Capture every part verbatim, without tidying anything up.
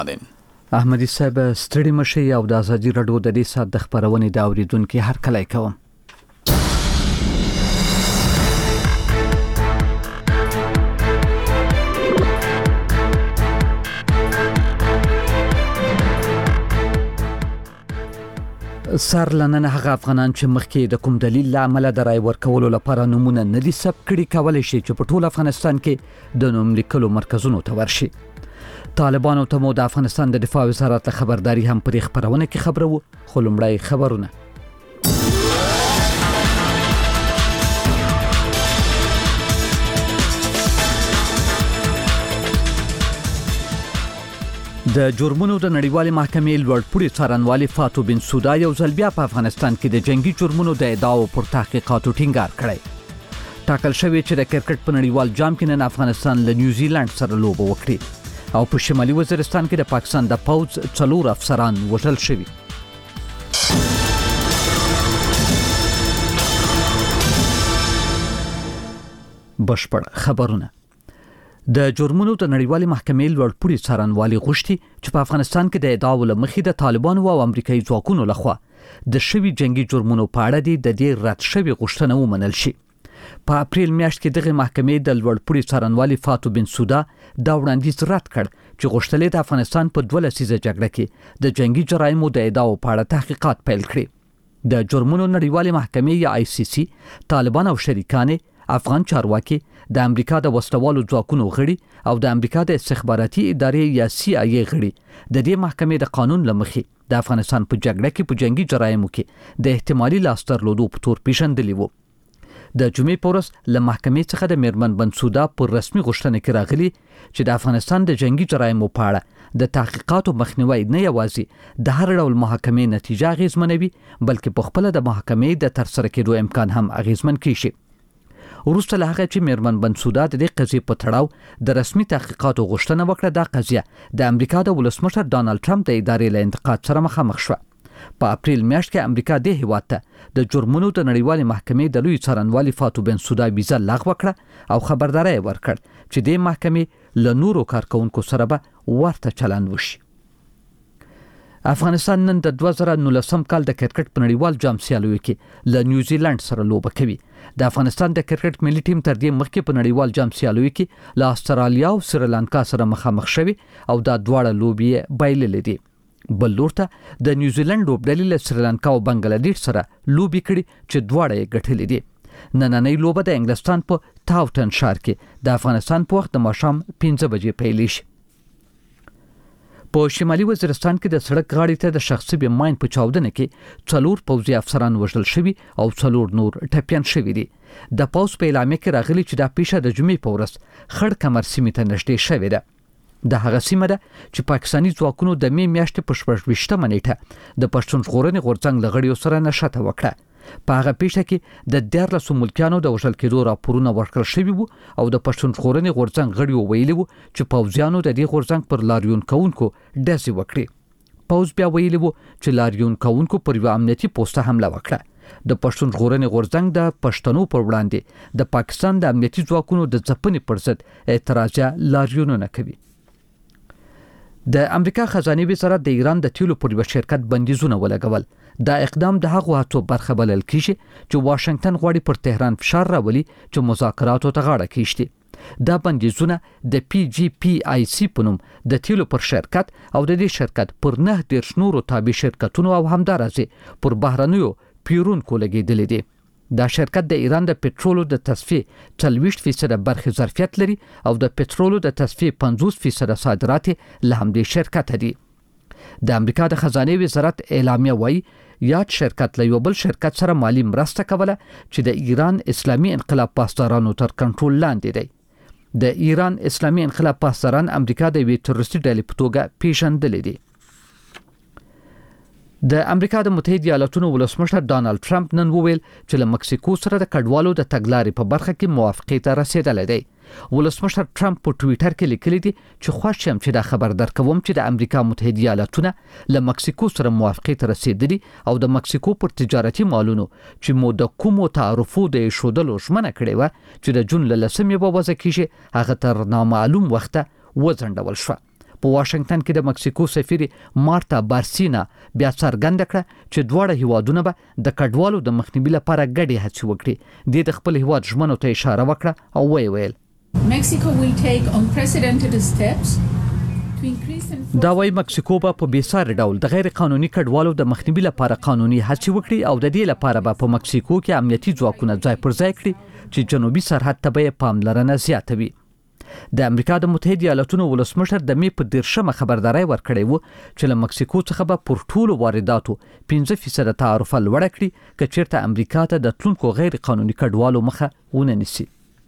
احمدي صاحب ستړي مشي او د ازادي رادیو د دې سات د خبرونې د اوریدونکو هر کله کوم سرلنن هغه افغانان چې مخکې د کوم دلیل لامل د رای ورکولو لپاره نمونه نه دي ثبت کړي کولای شي چې په ټول افغانستان کې د نوم لیکلو مرکزونو ته ورشي. طالبانو ته مو د افغانستان د دفاع وزارت له خبرداري هم پرې خبرونه کې خبره وو. خو لومړی خبرونه. د جرمونو د نړیوالې محکمې لوړپوړي څارنوالي فاتو بن سودا یو ځل بیا په افغانستان کې د جنگي جرمونو د ادعاو پر تحقیقاتو ټینګار کړی. ټاکل شوی چې د کرکټ په نړیوال جام کې نن افغانستان له نیوزیلند سره لوبه وکړي او په شمالي وزیرستان کې د پاکستان د پوځ څلور افسران وژل شوي. بشپړ خبرونه. د جرمونو د نړیوالې محکمې لوړپوړي څارنوالي غوښتي چې په افغانستان کې د ادعاو له مخې د طالبانو او امریکایي ځواکونو لخوا د شوي جنگي جرمونو په اړه د دې رد شوي غوښتنه ومنل شي. په اپریل میاشت کې دغه محکمې د لوړپوړي څارنوالي فاتو بن سودا دا وړاندیز رد کړ چې غوښتل د افغانستان په دوه لسیزه جګړه کې د جنگي جرایمو د ادعاو په اړه تحقیقات پیل کړي. د جرمونو نړیوالې محکمې یا آی سی سی طالبان او شریکان افغان چارواکي د امریکا د وسلوالو ځواکونو غړي او د امریکا د استخباراتي ادارې یا سی آی ای غړي د دې محکمې د قانون لمخې د افغانستان په جګړه کې په جنگي جرایمو کې د احتمالي لاس درلودو په تور پیژندلي وو. د جمعې په ورځ له محکمې څخه د میرمن بنسودا پر رسمي غوښتنه کې راغلي چې د افغانستان د جنگي جرایمو په اړه د تحقیقاتو مخنیوي نه یوازې د هر ډول محاکمې نتیجه اغیزمنوي بلکې په خپل د محکمې د ترسره کېدو امکان هم اغیزمن کیږي. وروسته له هغه چې میرمن بنسودا د دې قضیې په تړاو د رسمي تحقیقاتو غوښتنه وکړه، دا قضیه د امریکا د ولسمشر ډانلډ ټرمپ د ادارې له انتقاد سره مخامخ شوه. په اپریل میاشت کې امریکا د هیواد ته د جرمونو د نړیوالې محکمې د لوی څارنوالي فاتو بن سودا ویزه لغوه کړه او خبرداری ورکړ چې د محکمې له نورو کارکونکو سره به ورته چلند وشي. افغانستان نن د دوه زره نولسم کال د کرکټ په نړیوال جام سیالیو کې له نیوزیلند سره لوبه کوي. د افغانستان د کرکټ ملي ټیم تر دې مخکې په نړیوال جام سیالیو کې له استرالیا او سریلانکا سره مخامخ شوی او دا دواړه لوبې بایللې دي. بل لور ته د نیوزیلند لوبډلې له سریلانکا او بنگلادیش سره لوبې کړي چې دواړه یې ګټلې دي. نننۍ لوبه د انګلستان په تاوټن ښار کې د افغانستان په وخت د ماښام پنځه بجې پیل شي. په شمالي وزیرستان کې د سړک غاړې ته د شخصي بیماین په چاودنه کې څلور پوځي افسران وژل شوي او څلور نور ټپیان شوي دي. د پوځ په اعلامیه کې راغلي چې دا پیښه د جمعې په ورځ خړ کمر سیمې ته نږدې شوې ده. د هغه سیمه ده چې پاکستاني ځواکونو د می میاشتې په شپږویشتمه نیټه د پښتون ژغورنې غورځنګ له غړیو سره نښته وکړه. په هغه پیښه کې د دیارلسو ملکیانو د وژل کېدو راپورونه ورکړل شوي وو او د پښتون ژغورنې غورځنګ غړیو ویلي وو چې پوځیانو د دې غورځنګ پر لاریون کوونکو ډزې وکړې. پوځ بیا ویلي وو چې لاریون کوونکو پر یوه امنیتي پوسټه حمله وکړه. د پښتون ژغورنې غورځنګ د پښتنو پر وړاندې د پاکستان د امنیتي ځواکونو د ځپنې پر ضد اعتراضي لاریونونه کوي. د امریکا خزانه وزارت د ایران د تیلو پر یو شرکت بندیزونه ولګول. دا اقدام د هغو هڅو برخه بلل کیږي چې واشنگټن غواړي پر تهران فشار راولي چې مذاکراتو ته غاړه کیږي. دا بندیزونه د پی جی پی آی سی په نوم د تیلو پر شرکت او د دې شرکت پر نه دیرش نورو تابع شرکتونو او همدارسه پر بهرنیو پیرونکو لګیدل دي. دا شرکت د ایران د پټرولو د تصفیه څلوېښت فیصد برخه ظرفیت لري او د پټرولو د تصفیه پنځوس فیصد صادرات له همدې شرکت دي. د امریکا د خزانه وزارت اعلامیه وایي یاد شرکت له یو بل شرکت سره مالی مرسته کوله چې د ایران اسلامي انقلاب پاسدارانو تر کنټرول لاندې دی. د ایران اسلامي انقلاب پاسداران امریکا د یوې تروریستي ډلې په توګه پیژندلې دي. د امریکا د متحده ایالاتونو ولسمشر ډانلډ ټرمپ نن وویل چې له مکسیکو سره د کډوالو د تګلارې په برخه کې موافقې ته رسیدلی دی. ولسمشر ټرمپ په ټویټر کې لیکلی دی چې خوښ یم چې دا خبر درکوم چې د امریکا متحده ایالاتونه له مکسیکو سره موافقې ته رسیدلي او د مکسیکو پر تجارتي مالونو چې مو د کومو تعرفو د ایښودلو ژمنه کړې وه چې د جون له لسمې به وضع کیږي هغه تر نامعلوم وخته وځنډول شوه. په واشنگټن کې د مکسیکو سفیر مارتا بارسینا بیا څرګنده کړه چې دواړه هیوادونه به د کډوالو د مخنیوي لپاره ګډې هڅې وکړي. د خپل هیواد ژمنو ته اشاره وکړه او ویې ویل Mexico will take unprecedented steps دا وایي مکسیکو به په بیساري ډول د غیر قانوني کډوالو د مخنیوي لپاره قانوني هڅې وکړي او د دې لپاره به په مکسیکو کې امنیتي ځواکونه ځای پر ځای کړي چې جنوبي سرحد ته به پاملرنه زیاتوي. د امریکا د متحده ایالاتونو ولسمشر د می په دیرشمه خبرداري ورکړې و چې له مکسیکو څخه به پر ټولو وارداتو پنځه فیصد تعرفه لوړه کړي که چیرته امریکا ته د تلونکو غیر قانوني کډوالو مخه ونه نیسي.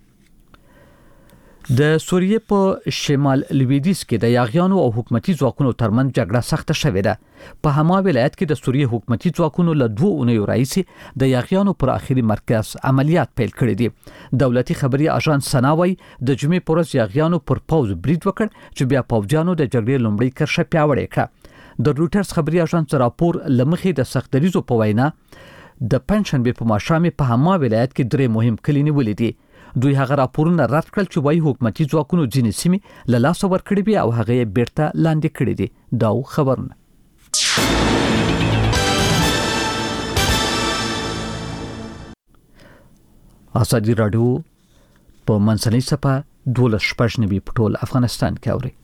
د سوریې په شمال لویدیځ کې د یاغیانو او حکومتي ځواکونو ترمنځ جګړه سخته شوې ده. په هما ولایت کې د سوریې حکومتي ځواکونو له دوه اونیو راهیسې د یاغیانو پر اخیری مرکز عملیات پیل کړي دي. دولتي خبري اژانس سنا وايي د جمعې پر ورځ یاغیانو پر پوز برید وکړ چې بیا پوځیانو د جګړې لومړی کرښه پیاوړې کړه. د روټرز خبري اژانس راپور لمخې د سختریزو په وینا د پنځشنبه په ماښام په هما ولایت کې درې مهم کلي نیولې دي. دوی هغه راپورونه رد کړل چې وايي حکومتي ځواکونو ځینې سیمې له لاسه ورکړې وي او هغه یې بیرته لاندې کړې دي. دا خبرونه ازادي راډیو په منځنۍ صفحه دولس شپږ نوي په ټول افغانستان کې اوري.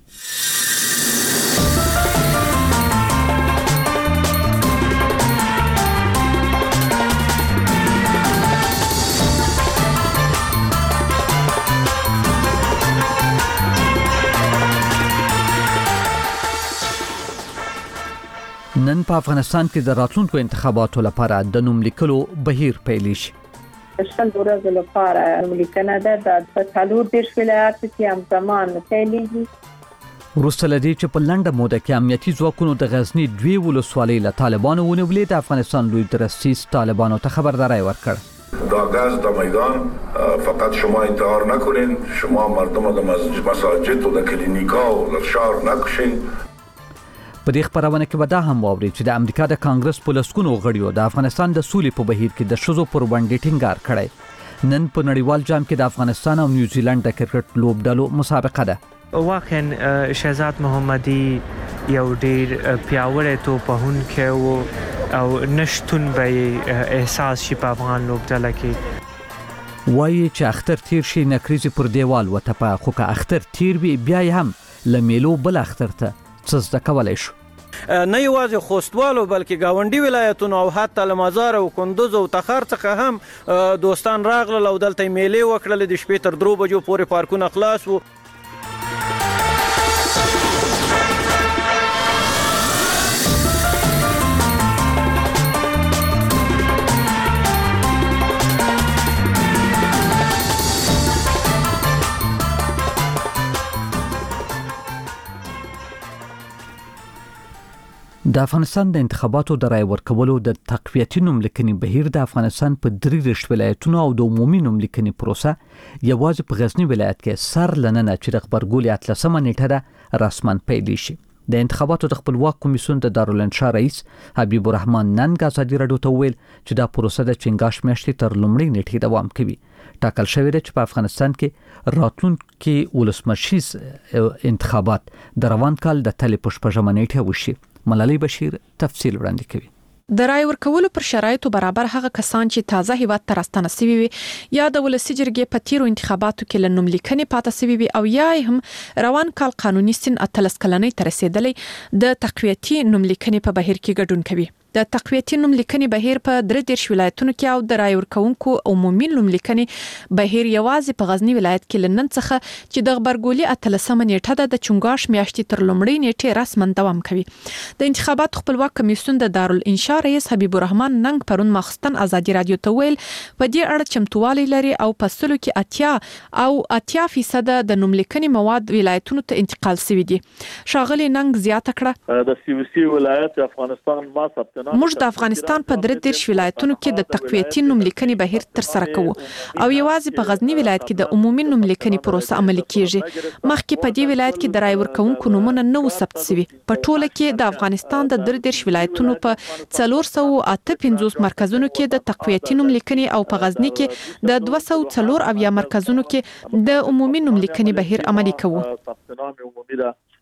نن په افغانستان کې د راتلونکو انتخاباتو لپاره د نوم لیکلو بهیر پیل شي. شل ورځې لپاره نوم لیکنه ده د څلور دیرش ولایاتو کې همزمان پیلېږي. وروسته له دې چې په لنډه موده کې امنیتي ځواکونو د غزني دوی ولسوالۍ له طالبانو ونیولې، د افغانستان لوی درستیز طالبانو ته خبرداری ورکړ. دا غاز د میدان فقط شما انتحار نکنین، شما مردم د مساجد و د کلینیکا و د شهر نکشین. په دې خبرونه کې ودا هم واوري چې د امریکا د کانګرس په لسکونو غړیو د افغانستان د سولې په بهیر کې د شذو پر وړاندې ټینګار کړی. نن په نړیوال جام کې د افغانستان او نیوزیلند د کرکټ لوبډلو مسابقه ده. واقعا شهزاد محمدي یو ډیر پیاوړی توپهونکی و او نشتون به احساس شي په افغان لوبډله کې. وایي چې اختر تیر شي نکریزي پر دیوال وتپه، خو که اختر تیر وي بیا هم لمیلو بل اختر ته څه زده کولای شو. نه یوازې خوستوالو بلکې گاونډي ولایتونو او حتی له مزار او کندوز او تخار څخه هم دوستان راغلل او دلته میلې وکړلې. د شپې تر درو بجو پورې پارکونه خلاص وو. د افغانستان د انتخاباتو د رای ورکولو د تقویتي نوملیکنې بهیر د افغانستان په درې رشت ولایتونو او د عمومي نوملیکنې پروسه یوازې په غزنی ولایت کې سر لننه چې د خبرګولې اتلسمه نیټه ده رسماً پیل شي. د انتخاباتو د خپلواک کمیسیون د دارالانشا رئیس حبیب الرحمن ننګ ازادي راډیو ته ویل چې دا پروسه د چنګاښ میاشتې تر لومړۍ نیټې دوام کوي. ټاکل شوی دی چې په افغانستان کې راتلونکي ولسمشریز انتخابات د روان کال د تلې په شپږمه نیټه وشي. ملالۍ بشیر تفصیل وړاندې کوي. د رای ورکولو پر شرایطو برابر هغه کسان چې تازه هیواد ته راستنه سوي وي یا د ولسی جرګې په تیرو انتخاباتو کې له نوملیکنې پاتې سوي وي او یا هم روان کال قانوني سن اتلس کلنۍ ته رسیدلې د تقویتي نوملیکنې په بهیر کې ګډون کوي. د تقویتي نوملیکنې بهیر په درې دیرش ولایتونو کې او د رای ورکونکو عمومي نوملیکنې بهیر یوازې په غزنی ولایت کې لنن څخه چې د خبرګولې اتلسمه نیټه ده د چنګاښ میاشتې تر لومړۍ نیټې رسما دوام کوي. د انتخاباتو خپلواک کمیسیون د دارالانشا رئیس حبیب الرحمن ننګ پرون مخستن ازادي راډیو ته ویل په دې اړه چمتووالی لري او په سلو کې اتیا او اتیا فیصد د نوملیکنې مواد ولایتونو ته انتقال شوی دي. شاغلی ننګ زیاته کړه د سی وی سی ولایت افغانستان ما ثبت موږ د افغانستان په درې دیرش ولایتونو کې د تقویتي نوملیکنې بهیر تر سره کوو او یوازې په غزنی ولایت کې د عمومي نوملیکنې پروسه عملي کیږي. مخکې په دې ولایت کې د رای ورکونکو نومونه نه ثبت شوي. په ټوله کې د افغانستان د درې دیرش ولایتونو په څلور سوه اته پنځوس مرکزونو کې د تقویتي نوملیکنې او په غزنی کې د دوه سوه څلور اویا مرکزونو کې د عمومي نوملیکنې بهیر عملي کوو.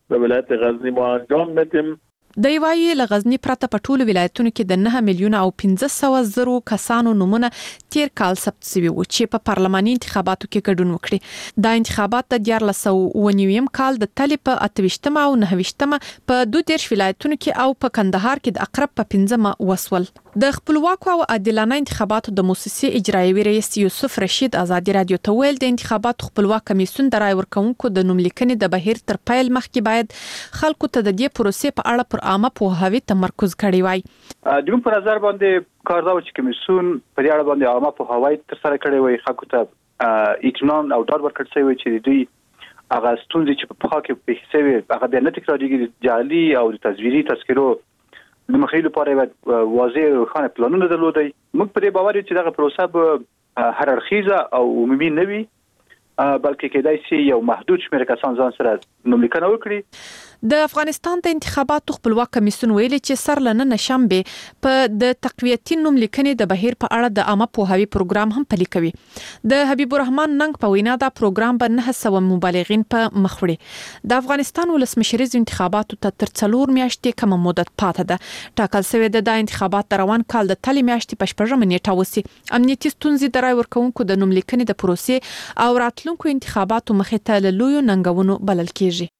به ولایت غزنی ما انجام میدیم. د یوایي لغزنی پرته په ټولو ولایتونو کې د نه میلیونه او پنځه سوه زرو کسانو نومونه تیر کال ثبت شوي وو چې په پارلماني انتخاباتو کې ګډون وکړي. دا انتخابات د دیارلس سوه اووه نوي کال د تلې په اته ویشتمه او نهه ویشتمه په دوه دیرش ولایتونو کې او په کندهار کې د اقرب په پنځمه وسول. د خپلواکو او عادلانه انتخاباتو د موسسې اجرایوي رئیس یوسف رشید ازادي رادیو ته ویل د انتخاباتو خپلواک کمیسیون د رای ورکونکو د نوملیکنې د بهیر تر پیل مخکې باید خلکو ته د دې پروسې په اړه پر عامه پوهاوی تمرکز کړی وای. د موږ په نظر باندې کار دا و چې کمیسیون په دې اړه باندې عامه پوهاوی تر سره کړی وای، خلکو ته اطمینان او ډاډ ورکړل شوی چې دوی هغه ستونزې چې په پخوا کې پیښ شوي هغه بیا نه تکرارېږي. جعلي او د تصویري تذکرو د مخنیوي لپاره واضح او روښانه پلانونه درلودي. موږ په دې باور یو چې دغه پروسه به هر اړخیزه او عمومي نه وي، بلکې کېدای شي یو محدود شمېر کسان ځان سره نوملیکنه وکړي. د افغانستان د انتخاباتو خپلواک کمیسیون ویلي چې سر لننه شنبه په د تقویتي نوملیکنې د بهیر په اړه د عامه پوهاوی پروګرام هم پلي کوي. د حبیب الرحمن ننګ په وینا دا پروګرام به نه سوه مبالغین په مخ وړي. د افغانستان ولسمشریز انتخاباتو ته تر څلور میاشتې کم مدت پاتې ده. ټاکل شوی د انتخابات د روان کال د تلې میاشتې په شپږمه نیټه وسی. امنیتي ستونزې د رای ورکونکو د نوملیکنې د پروسې او راتلونکو انتخاباتو مخې ته له لویو ننګونو بلل کیږي.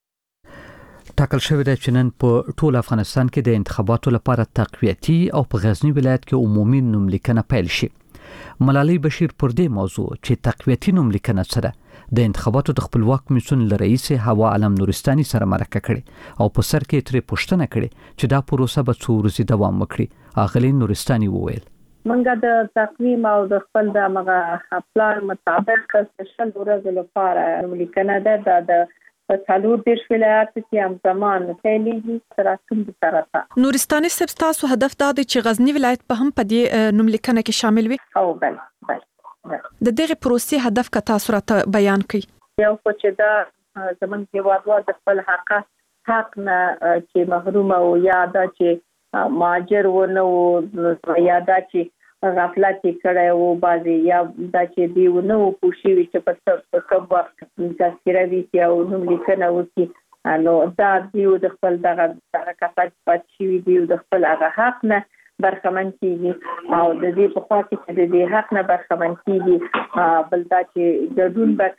ټاکل شوی دی چې نن په ټول افغانستان کې د انتخاباتو لپاره تقویتي او په غزنی ولایت کې عمومي نوملیکنه پیل شي. ملالۍ بشیر پر دې موضوع چې تقویتي نوملیکنه سره د انتخاباتو د خپلواک کمیسیون رئیس هوا علم نورستاني سره مرکه کړي او په سر کې ترې پوښتنه کړي چې دا پروسه به څو ورځې دوام وکړي. اغلی نورستاني وویل منګه د تقویم او د خپل د مغه پلان مطابق شل ورځې لپاره نوملیکنه ده د په څلور دیرش ولایاتو کې هم زمان پیلېږي تر اتم سره. نورستاني صاحب تاسو هدف دا دی چې غزنی ولایت په هم په دې نوملیکنه کې شامل وي؟ او بل بل د دغه پروسې هدف که تاسو راته بیان کړئ. یو خو چې دا زمونږ هیوادوال د خپل حق حق نه چې محروم او یا دا چې ماجر و نه و یا دا چې غفلت کړی و بعضې یا دا چې دی و نه و پوه شوي چې په کوم وخت تذکره وي او نوملیکنه وکړي، نو دا دی د خپل دغه دغه کسان چې پاتې شوي دي د خپل هغه حق نه برخمن کیږي او د دې په خوا کې چې د دې حق نه برخمن کیږي. بل دا چې ګډون به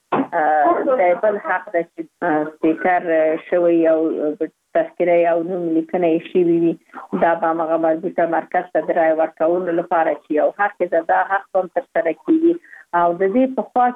کوي د بل حق ده چې سپیکر شوی او تذکره او نوملیکنه یې شوي وي، دا به هغه مربوطه مرکز ته د رای ورکولو لپاره چې یو حق ده دا حق هم ترسره کیږي. او د دې په خوا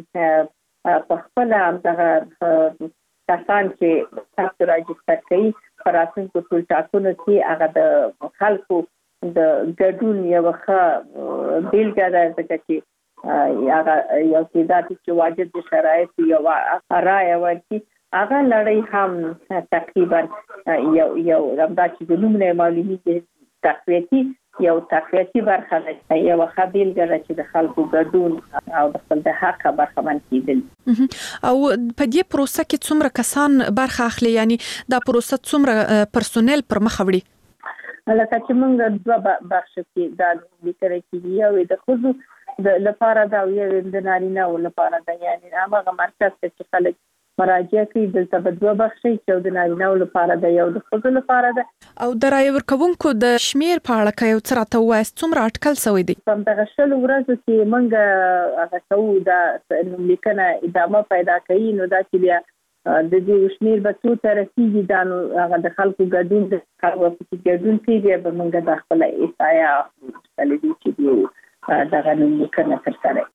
کې په خپله همدغه کسان چې تاسو راجستر کوي په راتلونکو ټول ټاکنو کې هغه د خلکو د ګډون یوه ښه بېلګه ده، ځکه چې هغه یو تعداد چې واجد د شرایطو یوه رایه ورکړي هغه لړۍ هم تقریبا یو یو همدا چې د نوم نه معلومیږي تقویتي یو تقویتي برخه ده، یوه ښه بېلګه ده چې د خلکو ګډون او د خپل د حق برخمن کېدل. او په دې پروسه کې څومره کسان برخه اخلي، یعنی دا پروسه څومره پرسونل پر مخ وړي؟ لکه چې موږ دوه بخشه کې دا لیکل کېږي، یو د ښځو د لپاره دا او یو د نارینه‌و لپاره ده، یعنی هماغه مرکز ته چې خلک مراجعه کوي دلته به دوه بخشي چې د نارینه‌و لپاره ده یو د ښځو لپاره ده. او د رای ورکوونکو د شمیر په اړه که یو څه راته ووایاست څومره اټکل شوی دی؟ په همدغه شلو ورځو کې موږ هغه کوو دا نوملیکنه ادامه پیدا کوي، نو دا چې بیا د دې شمیر به څو ته رسېږي دا نو هغه د خلکو ګډون د خلکو پکې ګډون کوي، بیا به موږ د خپله احصایه اخلو چې دوی دغه نوملیکنه ترسره.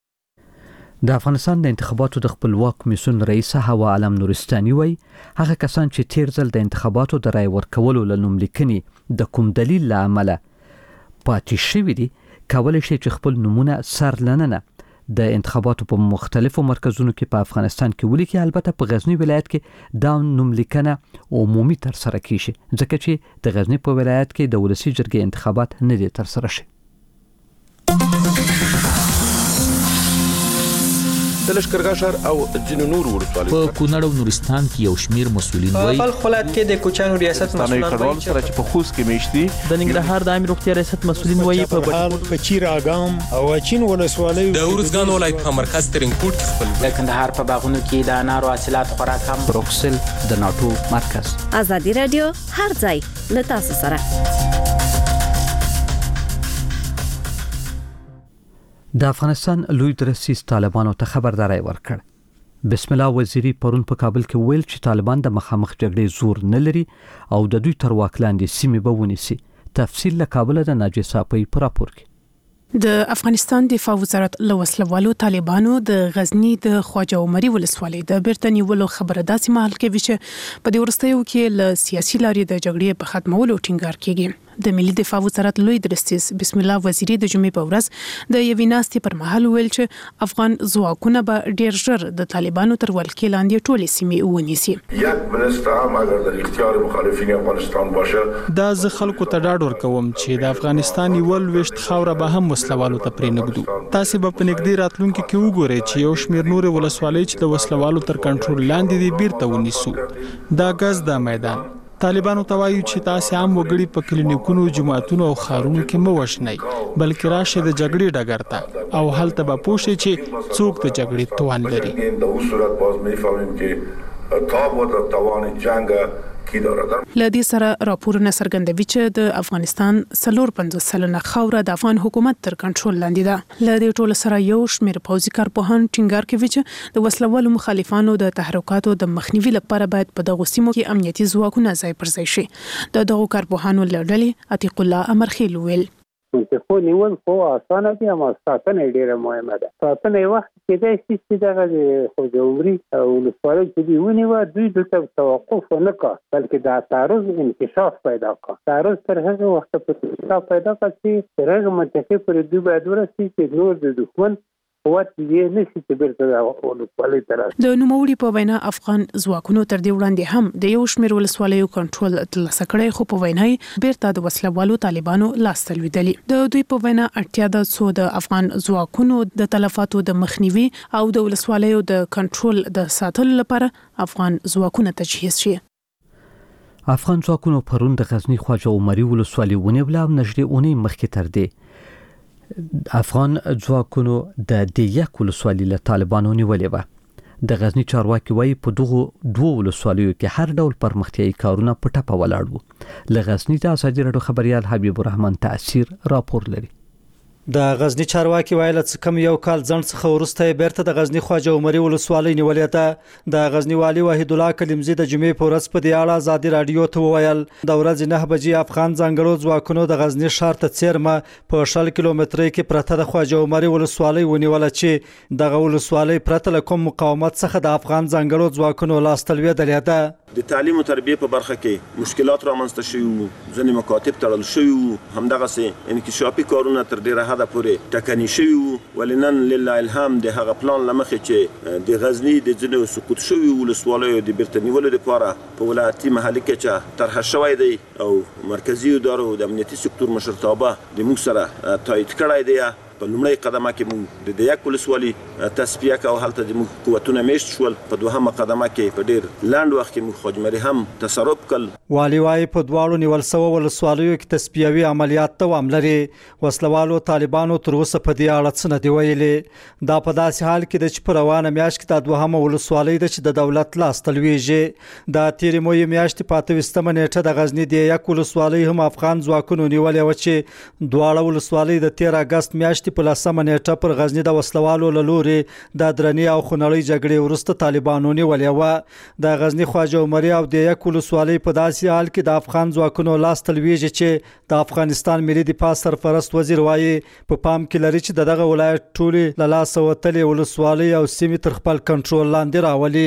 د افغانستان د انتخاباتو د خپلواک کمیسیون رئیس هوا علم نورستاني وایي هغه کسان چې تیر ځل د انتخاباتو د رای ورکولو له نوملیکنې د کوم دلیل له امله پاتې شوي دي کولی شي چې خپل نومونه سر لننه د انتخاباتو په مختلفو مرکزونو کې په افغانستان کې ولیکي. البته په غزنی ولایت کې دا نوملیکنه عمومي ترسره کیږي ځکه چې د غزنی په ولایت کې د ولسي جرګې انتخابات نه دي ترسره شي. د لشکرګاه ښار او ځینو نورو ولسوالیو په کونړ او نورستان کې یو شمیر مسؤلین په وایي بلخ ولایت کې د کوچانو ریاست مسؤلان وایي چې په خوست کې میشتي د ننګرهار د عامه روغتیا ریاست مسؤلین وایي په په چیراګام او چین ولسوالیو د ورزګان ولایت په مرکز ترنګپورټ کې خپل د کندهار په باغونو کې د انارو حاصلات خورا کم. بروکسل د ناتو مرکز. ازادي رادیو هر ځای له تاسو سره. د افغانستان لوی درسیز طالبانو ته خبرداري ورکړ. بسم الله وزیری پرون په کابل کې ویل چې طالبان د مخامخ جګړې زور نه لري او د دوی تر واک لاندې سیمې به ونیسي. تفصیل له کابل د ناجی صاحب په راپور کې. د افغانستان دفاع وزارت له وسلوالو طالبانو د غزنی د خواجه عمري ولسوالۍ د بیرته نیولو خبره داسې مهال کوي چې په دې ورستیو کې له سیاسي لارې د جګړې په ختمولو ټینګار کیږي. د ملي دفاع وزارت لوی درستیز بسم الله وزیری د جمعې په ورځ د یوې ناستې پر مهال ویل چې افغان ځواکونه به ډیر ژر د طالبانو تر ولکې لاندې ټولې سیمې ونیسي. یک منسته هم اگر در اختیار مخالفین افغانستان باشه دا زه خلکو ته ډاډ ورکوم چې د افغانستان یول وشت خاوره به هم وسلوالو ته پرې نګدو. تاسو به په نږدې راتلونکي کې وګورئ چې یو شمېر نور ولسوالۍ چې د وسلوالو تر کنټرول لاندې دي بیرته ونیسو. دا غز د میدان طالبانو ته وایي چې تاسو هم وګړي په کلینیکونو، جماعتونو او خارونو کې مو وښنئ، بلکې راشه د جګړې ډګر ته او هلته به پوه شئ چې څوک د جګړې توان لري. در اون صورت باز میفهمیم که تاب و توان جنگ کی دارد. لدی سره راپورونه څرګندوي چې د افغانستان څلور پنځوس سلنه خاوره د افغان حکومت تر کنټرول لاندې ده. لدی ټول سره یو شمېر پوځي کارپوهان ټینګار کوي چې د وسلوالو مخالفانو د تحرکاتو د مخنیوي لپاره باید په دغه سیمو کې امنیتي ځواکونه ځای پر ځای شي. د دغو کارپوهانو لړلې عتیق الله امرخیل ویل خو نیول خو اسانه دي، اما ساتنه ډیره مهمه ده. ساتنه وخت کې د سیستم دغه خو د عمري او ولسوالۍ چې دی ونیو دوی د توقف نه کا، بلکې د تعرض انکشاف پیدا کا. تعرض تر هغه وخت پورې پیدا کا چې تر هغه منطقې پر دوی باید ورسي چې نور د دښمن قوت یې نشي چې بیرته ولسوالۍ ته راشي. د نوموړي په وینا افغان ځواکونو تر دې وړاندې هم د یو شمېر ولسوالیو کنټرول ترلاسه کړی، خو په وینا یې بیرته د وسلوالو طالبانو لاسته لوېدلي. د دوی په وینا اړتیا ده څو د افغان ځواکونو د تلفاتو د مخنیوي او د ولسوالیو د کنټرول د ساتلو لپاره افغان ځواکونه تجهیز شي. افغان ځواکونو پرون د غزنی خواجه عمري ولسوالۍ ونیوله او نږدې اونۍ مخکې تر دې افغان ځواکونو د دې یک ولسوالۍ له طالبانو نیولې وه. د غزنی چارواکي وایي په دغو دوه ولسوالیو کې هر ډول پرمختیایي کارونه په ټپه ولاړ وو. له غزنی د ازادي راډیو خبريال حبیب الرحمن تاثیر راپور لري. د غزنی چارواکي ویل چې کم یو کال ځند څخه ورسته بیرته د غزنی خواجه عمري ولسوالۍ نیولې ده. د غزنی والی وحید الله کلیمزی د جمعې په ورځ په دې اړه ازادي راډیو ته وویل د ورځې نه بجې افغان ځانګړو ځواکونو د غزنی ښار ته څیرمه په شل کیلومترۍ کې پرته د خواجه عمري ولسوالۍ ونیوله چې دغه ولسوالۍ پرته له کوم مقاومت څخه د افغان ځانګړو ځواکونو لاسته لوېدلې ده. د تعلیم او تربیه په برخه کې مشکلات رامنځته شوي وو، ځینې مکاتب تړل شوي وو، همدغسې انکشافي کارونه تر ډېره حده پورې ټکني شوي وو. ولې نن لله الحم د هغه پلان له مخې چې د غزني د ځینو سقوط شوي ولسوالیو د بیرته نیولو لپاره په ولایتي محلي کچه طرحه شوی دی او مرکزي ادارو د امنیتي سکتور مشرتابه د موږ سره تایید کړی دی. په لومړی قدمه کې موږ د یک ولسوالۍ تصفیه کوو، هلته زموږ قوتونه میشت شول. په دوهمه قدمه کې په ډېر لنډ وخت کې موږ خواجمري هم تصرف کړ. والي وایي په دواړو نیول شوو ولسوالیو کې تصفیوي عملیات دوام لري. وسلوالو طالبانو تر اوسه په دې اړه څه نه دي ویلي. دا په داسې حال کې ده چې په روانه میاشت کې د دوهمه ولسوالۍ ده چې د دولت لاسته لویږي. د تېرې مویې میاشتې په اته ویشتمه نیټه د غزني د یک ولسوالۍ هم افغان ځواکونو نیولې وه چې دواړه ولسوالۍ د تېر اګست میاشتې په لسمه نیټه پر غزنی د وسلوالو له لوري د درنې او خونړۍ جګړې وروسته طالبانو نیولې وه. د غزنی خواجه عمري او د یک ولسوالۍ په داسې حال کې د افغان ځواکونو لاسته لویږي چې د افغانستان ملي دفاع سرپرست وزیر وایي په پام کې لري چې دغه ولایت ټولې له لاسه وتلې ولسوالۍ او سیمې تر خپل کنټرول لاندې راولي.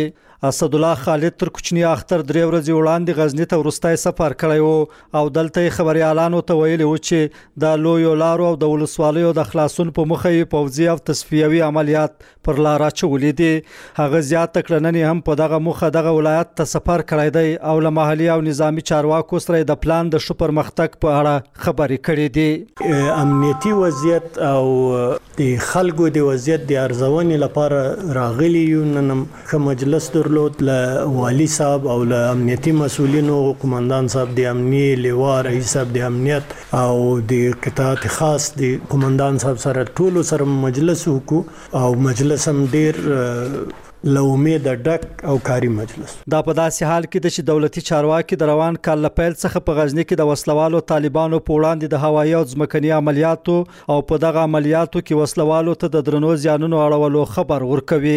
اسد الله خالد تر کوچنی اختر درې ورځې وړاندې غزنی ته ورستای سفر کړی وو او دلته خبريالانو ته ویلي و چې د لوی لارو او د ولسوالیو د خلاصون په مخه یې پوځي او تصفیوي عملیات پر لار اچولې دي. هغه زیات کړننې هم په دغه مخه دغه ولایت ته سفر کړی دی او له محلي او نظامی چارواکو سره د پلان د شو پرمختګ په اړه خبرې کړې دي. امنیتي وضعیت او د خلکو د وضعیت د ارزونې لپاره راغلي یو نن کوم مجلس درلود له والی صاحب او له امنیتي مسؤلینو قومندان صاحب د امنی لیوا رئیس صاحب د امنیت او د قطاعت خاص د قومندان صاحب سره ټول سره مجلس وکړو او مجلس هم ډیر له امید ډک او کاری مجلس. دا په داسې حال کې د چې دولتي چارواکي د روان کال لپیل څخه په غزنی کې د وسلوالو طالبانو په وړاندې د هوایي او ځمکني عملیاتو او په دغه عملیاتو کې وسلوالو ته د درنو زیانونو اړولو خبر ورکوي.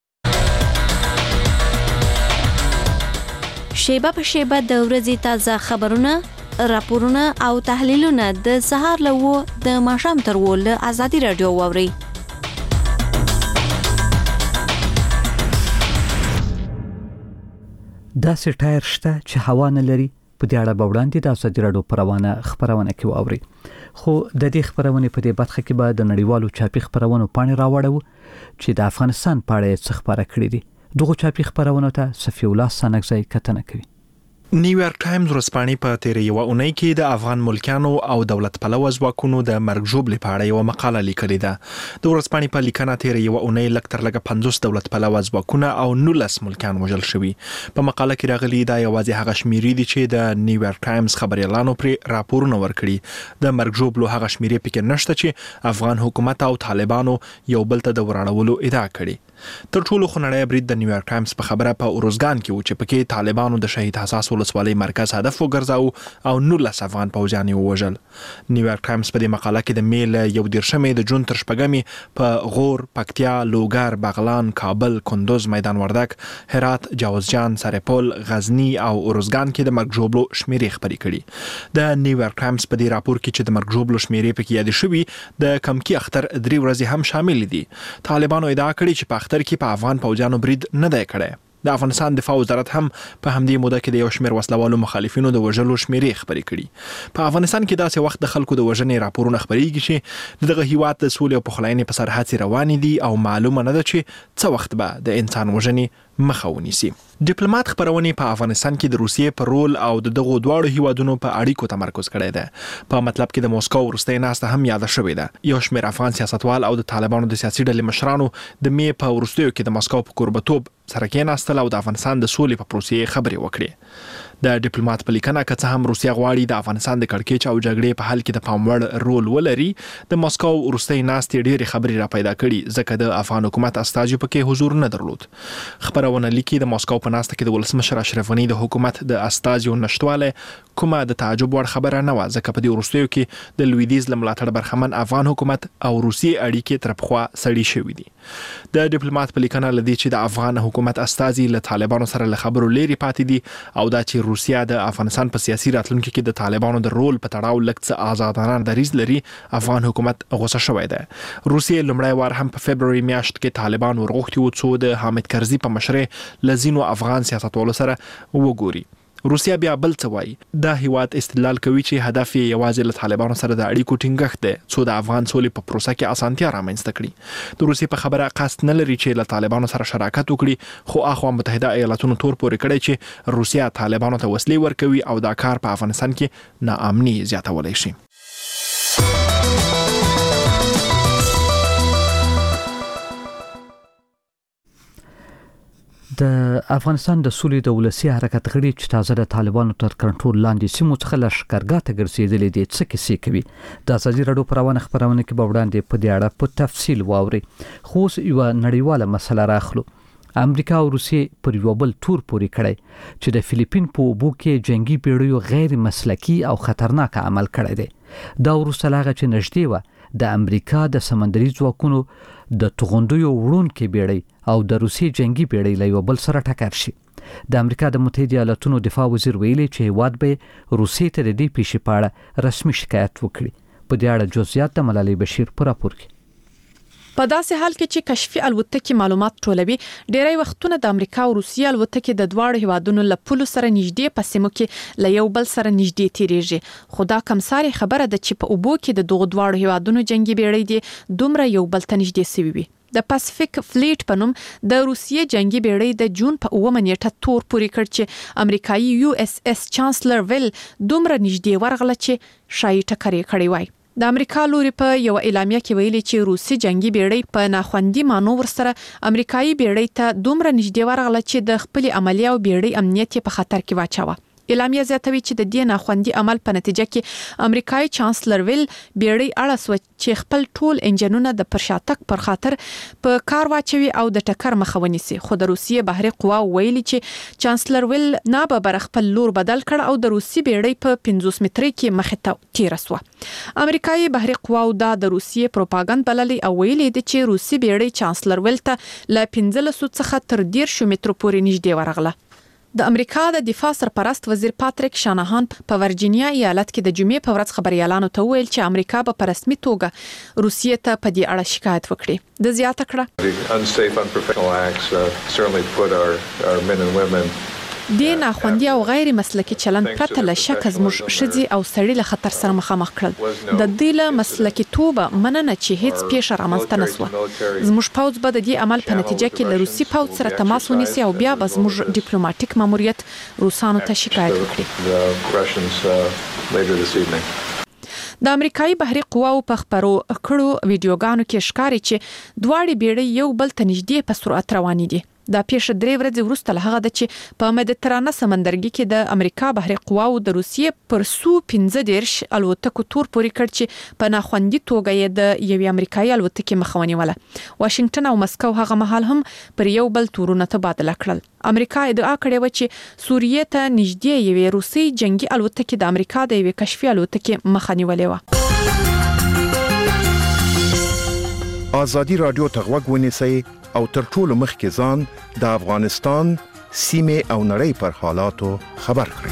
شیبه په شیبه د ورځې تازه خبرونه، راپورونه او تحلیلونه د سهار له و د ماښام تر و له ازادي رادیو واوري. دا سټایر شته چې هوا نه لري په دې اړه وړاندې د ازادي رادیو پروانه خبرونه کې واوري. خو د دې خبرونه په دې برخه کې به د نړیوالو چاپی خبرونو پاڼې راوړو چې د افغانستان په اړه څه خبره کړې دي. دغه چاپی خبرونه ته صفی الله سانګزای کتنه کوي. نیویارک ټایمز ورځپاڼې په تیر یو اونۍ کې د افغان ملکانو او دولت پلوه ځواکونو د مرګ ژوبلې په اړه یو مقاله لیکلې ده. د ورځپاڼې په لیکنه تیر یو اونۍ لږ تر لږه پنځوس دولت پلوه ځواکونه او نولس ملکان وژل شوي. په مقاله کې راغلي دا یوازې هغه شمیرې دي چې د نیویارک ټایمز خبريالانو پر راپورونه ورکړي. د مرګ ژوبلو هغه شمیرې پکې نشته چې افغان حکومت او طالبانو یو بل ته د وراړولو ادعا کړي. تر ټولو خنړی برید د نیویارک ټایمز په خبره په اورزګان کې و چې پکې طالبانو د شهید حساس ولسوالۍ مرکز هدف وګرځاو او نولس افغان پوځیان ووژل. نیویارک ټایمز په دې مقاله کې د میل یو دیرشمې د جون تر شپږمې په غور، پکتیا، لوګر، بغلان، کابل، کندوز، میدان وردک، هرات، جوزجان، سرپل، غزنی او اورزګان کې د مرګ ژوبلو شمیرې خبرې کړي. د نیویارک ټایمز په دې راپور کې چې د مرګ ژوبلو شمیرې پکې یاد شوي د کمکی اختر درې ورځې هم شامل دي. طالبانو ادعا کړې چې په اختر کې په افغان پوځیانو برید نه دی کړی. د افغانستان دفاع وزارت هم په همدې موده کې د یو شمېر وسلوالو مخالفینو د وژلو شمیرې خبرې کړي. په افغانستان کې داسې وخت د خلکو د وژنې راپورونه خبرېږي چې دغه هیواد د سولې او پخلاینې په سر هڅې روانې دي او معلومه نه ده چې څه وخت به د انسان وژنې مخه ونیسي. ډیپلوماټ خبرونه په افغانستان کې د روسیې په رول او د دغه دواړو هیوادونو په اړیکو تمرکز کړی دی. په مطلب کې د موسکو وروستۍ ناسته هم یاد شوې ده. یو شمېر افغان سیاستوال او د طالبانو د سیاسي ډلې مشرانو د مې په وروستیو کې د موسکو په کوربتوب سره کېناستل او د افغانستان د سولې په پروسې خبرې وکړې. د ډیپلوماټ په لیکنه که څه هم روسیا غواړي د افغانستان د کړکېچ او جګړې په حل کې د پام وړ رول ولري، د موسکو وروستۍ ناستې ډېرې خبرې را پیدا کړي ځکه د افغان حکومت استازي پکې حضور نه درلود. خبرونه لیکي د موسکو په ناسته کې د ولسمشر اشرف غني د حکومت د استازي نشټواله کومه د تعجب وړ خبره نه و ځکه په دې وروستیو کې د لویدیز لملاتړ برخمن افغان حکومت او روسي اړیکې تر پخوا سړې شوې دي. د ډیپلوماټ په لیکنه لدی چې د افغان حکومت استازي له طالبانو سره له خبرو لري پاتې دي او دا چې روسیا د افغانستان په سیاسي راتلونکو کې د طالبانو د رول په تړاو لکه آزادانه دریځ لري، افغان حکومت غوسه شوی دی. روسیې لومړی وار هم په فبرवरी میاشت کې طالبان ورغوښتي و څو د حامد کرزي په مشرۍ لزینو افغان سیاستوالو سره وګوري. روسیا بیا بل څه وایي، دا هیواد استدلال کوي چې هدف یې یوازې له طالبانو سره د اړیکو ټینګښت دی څو د افغان سولې په پروسه کې اسانتیا رامنځته کړي. د روسیې په خبره قصد نه لري چې له طالبانو سره شراکت وکړي، خو اخوا متحده ایالاتونو تور پورې کړی چې روسیا طالبانو ته وسلې ورکوي او دا کار په افغانستان کې ناامني زیاتولی شي. د افغانستان د سولې د ولسی حرکت غړي چې تازه د طالبانو تر کنټرول لاندې سیمو څخه لښکرګاه ته ګرځېدلې دي څه کیسې کوي. د ازادي راډیو پروانه خبرونه کې به وړاندې په دې اړه په تفصیل واوري. خو یو نړیواله مسله راخلو. امریکا او روسیې پر یو بل تور پوري کړی چې د فلیپین په اوبو کې جنگي پیړیو غیر مسلکی او خطرناک عمل کړی دی. دا وروسته لاغه چې نږدې و د امریکا د سمندري ځواکونو د توغندیو وړونکو بیړۍ او د روسي جنگي بیړۍ له یو بل سره ټکر شي. د امریکا د متحده ایالاتونو دفاع وزیر ویلي چې هیواد به روسي ته د دې پیښې په اړه رسمي شکایت وکړي. په دې اړه جزئیات د ملالۍ بشیر پر راپور کې. په داسې حال کې چې کشفي الوتکې معلومات ټولوي، ډېری وختونه د امریکا او روسیې الوتکې د دواړو هیوادونو له پولو سره نږدې په سیمو کې له یو بل سره نږدې تیریږي. خو دا کمساري خبره ده چې په اوبو کې د دغو دواړو هیوادونو جنگي بیړۍ دي دومره یو بل ته نږدې سوي وي. د پاسفیک فلیټ په نوم د روسیې جنگي بیړۍ د جون په اوومه نیټه تور پورې کړ چې امریکایي یو اس اس چانسلر ویل دومره نږدې ورغله چې شایي ټکر یې کړی وای. د امریکا لوري په یو اعلامیه کې ویلي چې روسي جنگي بیړۍ په ناخوندي مانور سره امریکایي بیړۍ ته دومره نږدې ورغله چې د خپل عملیه او بیړۍ امنیت په خطر کې واچاوه. اعلامیه زیاتوي چې د دې ناخوندي عمل په نتیجه کې امریکایي چانسلر ویل بیړۍ اړه سو چې خپل ټول انجنونه د پرشاتک پر خاطر په کار واچوي او د ټکر مخه ونیسي. خو د روسیې بحري قوا ویلي چې چانسلر ویل نه به بر خپل لور بدل کړ او د روسي بیړۍ په پنځوس متري کې مخه ته تیر سو. امریکایي بحري قوا دا د روسیې پروپاګاندا بللي او ویلي دي چې روسي بیړۍ چانسلر ویل ته ل پنځلس څخه تر ډیر شو مترو پورې نږدې ورغله. د امریکا د دفاع سرپرست وزیر پاتریک شانهان په ورجینیا ایالت کې د جمعې په ورځ خبريالانو ته ویل چې امریکا به په رسمي توګه روسیې ته په دې اړه شکایت وکړي. د زیاته کړه د ناخوندي او غیر مسلکي چلند پرته له شک زموږ شذي او سړی له خطر سره مخامخ کړل. د دې له مسلکي توبه مننه چې هیڅ پیښه رامنځته نشوه. زموږ پوځ به د دې عمل په نتیجه کې له روسي پوځ سره تماس ونیسي او بیا به زموږ ډیپلوماټیک ماموریت روسانو ته شکایت وکړي. د امریکایي بحري قواو په خبرو کړو ویډیوګانو کې ښکاري چې دواړه بیړۍ یو بل ته نږدې په سرعت روانې دي. دا پیښه درې ورځې وروسته له هغه د چې په مدیترانه سمندرګي کې د امریکا بحري قواو د روسیې پر سو پنځه دیرش الوتکو تور پورې کړ چې په ناخوندي توګه یې د یوې امریکایي الوتکې مخه ونیوله. واشنگټن او مسکو هغه مهال هم پر یو بل تورونه تبادله کړل. امریکا ادعا کړې و چې سوریې ته نږدې یوې روسي جنگي الوتکې د امریکا د یوې کشفي الوتکې مخه نیولې و. آزادي رادیو ته غوږ ونیسئ او تر ټولو مخکې ځان د افغانستان سیمه او نړۍ پر حالاتو خبر کړئ.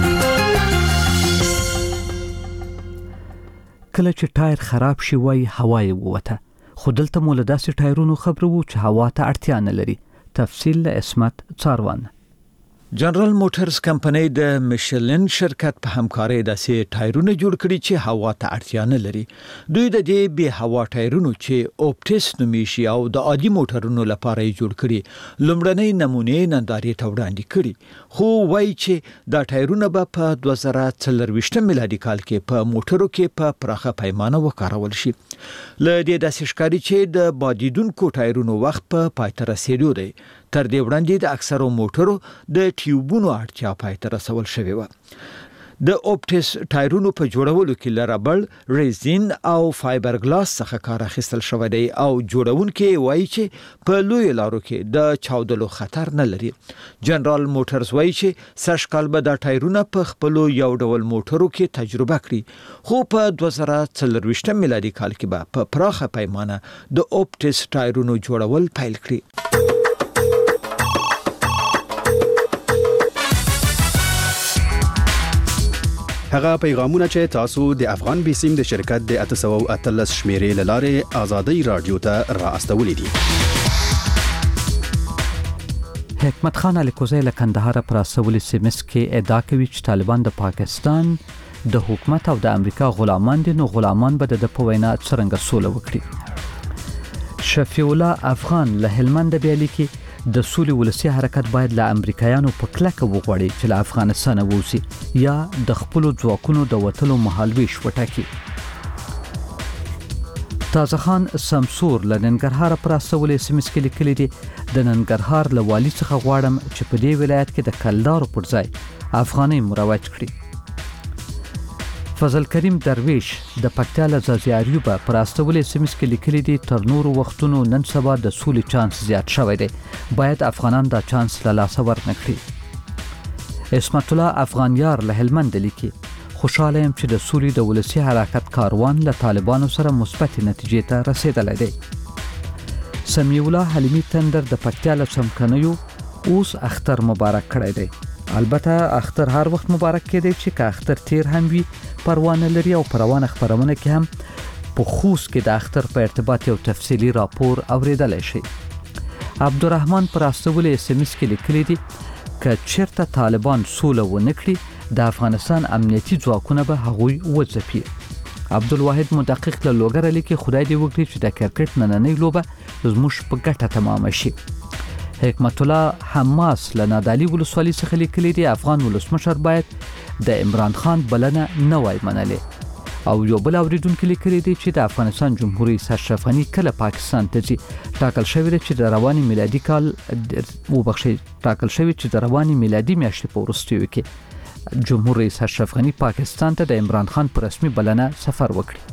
کله چې ټایر خراب شي وای هوا یې ووته، خو دلته مو له داسې ټایرونو خبرو وو چې هوا ته اړتیا نه لري. تفصیل له اسمت څاروان. جنرال موټرز کمپنۍ د میشلن شرکت په همکارۍ داسې ټایرونه جوړ کړي چې هوا ته اړتیا نه لري. دوی د دې به هوا ټایرونو چې اوپټس نومي شي او د عادي موټرونو لپاره یې جوړ کړي لومړنۍ نمونې نندارې ته وړاندې کړي. خو وایي چې دا ټایرونه به په دوه زره څلرويشت میلادي کال کې په موټرو کې په پراخه پیمانه وکارول شي. له دې داسې ښکاري چې د بادیدونکو ټایرونو وخت په پای ته رسیدو دی. تر دې وړاندې د اکثرو موټرو د ټیوبونو اړتیا پای ته رسول شوې و. د اوپټس ټایرونو په جوړولو کې له ربړ، ریزین او فایبر ګلاس څخه کار اخیستل شوی دی او جوړونکي وایي چې په لوی لارو کې د چاودلو خطر نه لري. جنرال موټرز وایي چې سږکال به د ټایرونو په خپلو یو ډول موټرو کې تجربه کړي، خو په دوه زره څلرويشت میلادي کال کې به په پراخه پیمانه د اوپټس ټایرونو جوړول پیل کړي. هغه پیغامونه چې تاسو د افغان بیسیم د شرکت د اته سوه او اتلس شمیرې لاره آزادي رادیو ته راستولې دي. حکمت خان الیکوزی له کندهار پر اسولې سیمس کې ادعا کوي چې طالبان د پاکستان د حکومت او د امریکا غلامان دي، نو غلامان به د په وینا څرنګه سوله وکړي. شفیع الله افغان له هلمند بیالي کې د سولې ولسی حرکت باید له امریکایانو په کلکه وغواړي چې له افغانستان ووځي یا د خپل ځواکونو د وټلو مهالويش وټاکي. تازه خان سمسور له ننګرهار پر اسولې سیمس کې لیکلي دي د ننګرهار له والي څخه غواړم چې په دې ولایت کې د کلدارو پر ځای افغاني مروج کړي. فضل کریم درویش د پکتیا له زازیاریوبه پر استولې سیمس کې لیکلي دي تر نورو وختونو نن سبا د سولې چانس زیات شوی دی، باید افغانان دا چانس له لاسه ورنکړي. اسمت الله افغانیار له هلمند لیکي خوشاله يم چې د سولې د ولسی حرکت کاروان له طالبانو سره مثبت نتیجې ته رسیدلی دی. سمیع الله حلیمی تندر د پکتیا له څمکنیو اوس اختر مبارک کړی دی. البته اختر هر وخت مبارک کېدی چې که اختر تیر هم وي پروانه لري او پروانه خبرونه کې هم په خوست کې د اختر په ارتباط یو تفصیلی راپور اوریدلی شي. عبدالرحمن پر استول اس ام اس کې لیکلي دي ک چیرته طالبان سوله ونه کړي د افغانستان امنیتي ځواکونه به هغوی وځپي. عبدالواحد مدقق له لوګر لیکي خدای دې وکړي چې د کرکټ نننۍ لوبه زموږ په ګټه تمام شي. حکمت الله حماس له نادعلي ولسوالۍ څخه لیکلي دي افغان ولسمشر باید د عمران خان بلنه نه وای منلې. او یو بل اوریدونکو لیکلي دي چې د افغانستان جمهوریت رئیس اشرف غني کله پاکستان ته ځي. ټاکل شوی دی چې د رواني میلادي کال وبخښي ټاکل شوی چې د رواني میلادي میاشتې په وروستیو کې جمهوریت رئیس اشرف غني پاکستان ته د عمران خان پر رسمي بلنه سفر وکړي.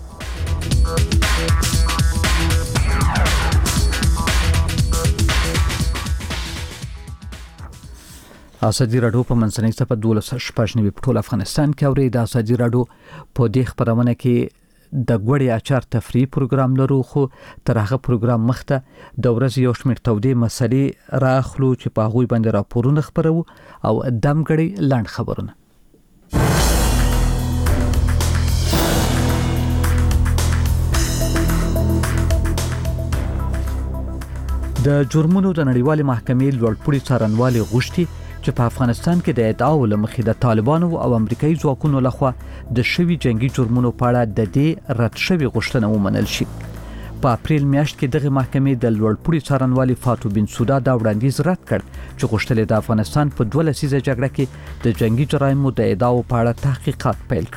ازادي راډیو په منځنۍ صفحه دولس شپږ نوي په ټول افغانستان کې اوري. د ازادي راډیو په دې خبرونه کې د ګوړې اچار تفریح پروګرام لرو خو تر هغه پروګرام مخته د ورځې یو شمېر تودې مسلې راخلو چې په هغوی باندې راپورونه خبرو او دمګړې لاند خبرونه. د جرمونو د نړیوالې محکمې لوړپوړي څارنوالي غوښتي چې په افغانستان کې د ادعاو لمخې د طالبانو او امریکایي ځواکونو لخوا د شوي جنگي جرمونو په اړه د دې رد شوی غوښتنه ومنل شي. په اپریل میاشت کې دغه محکمې د لوړپوړي څارنوالي فاتو بن سودا دا وړاندیز رد کړ چې غوښتل د افغانستان په دوه لسیزه جګړه کې د جنگي جرایمو د ادعاو په اړه تحقیقات پیل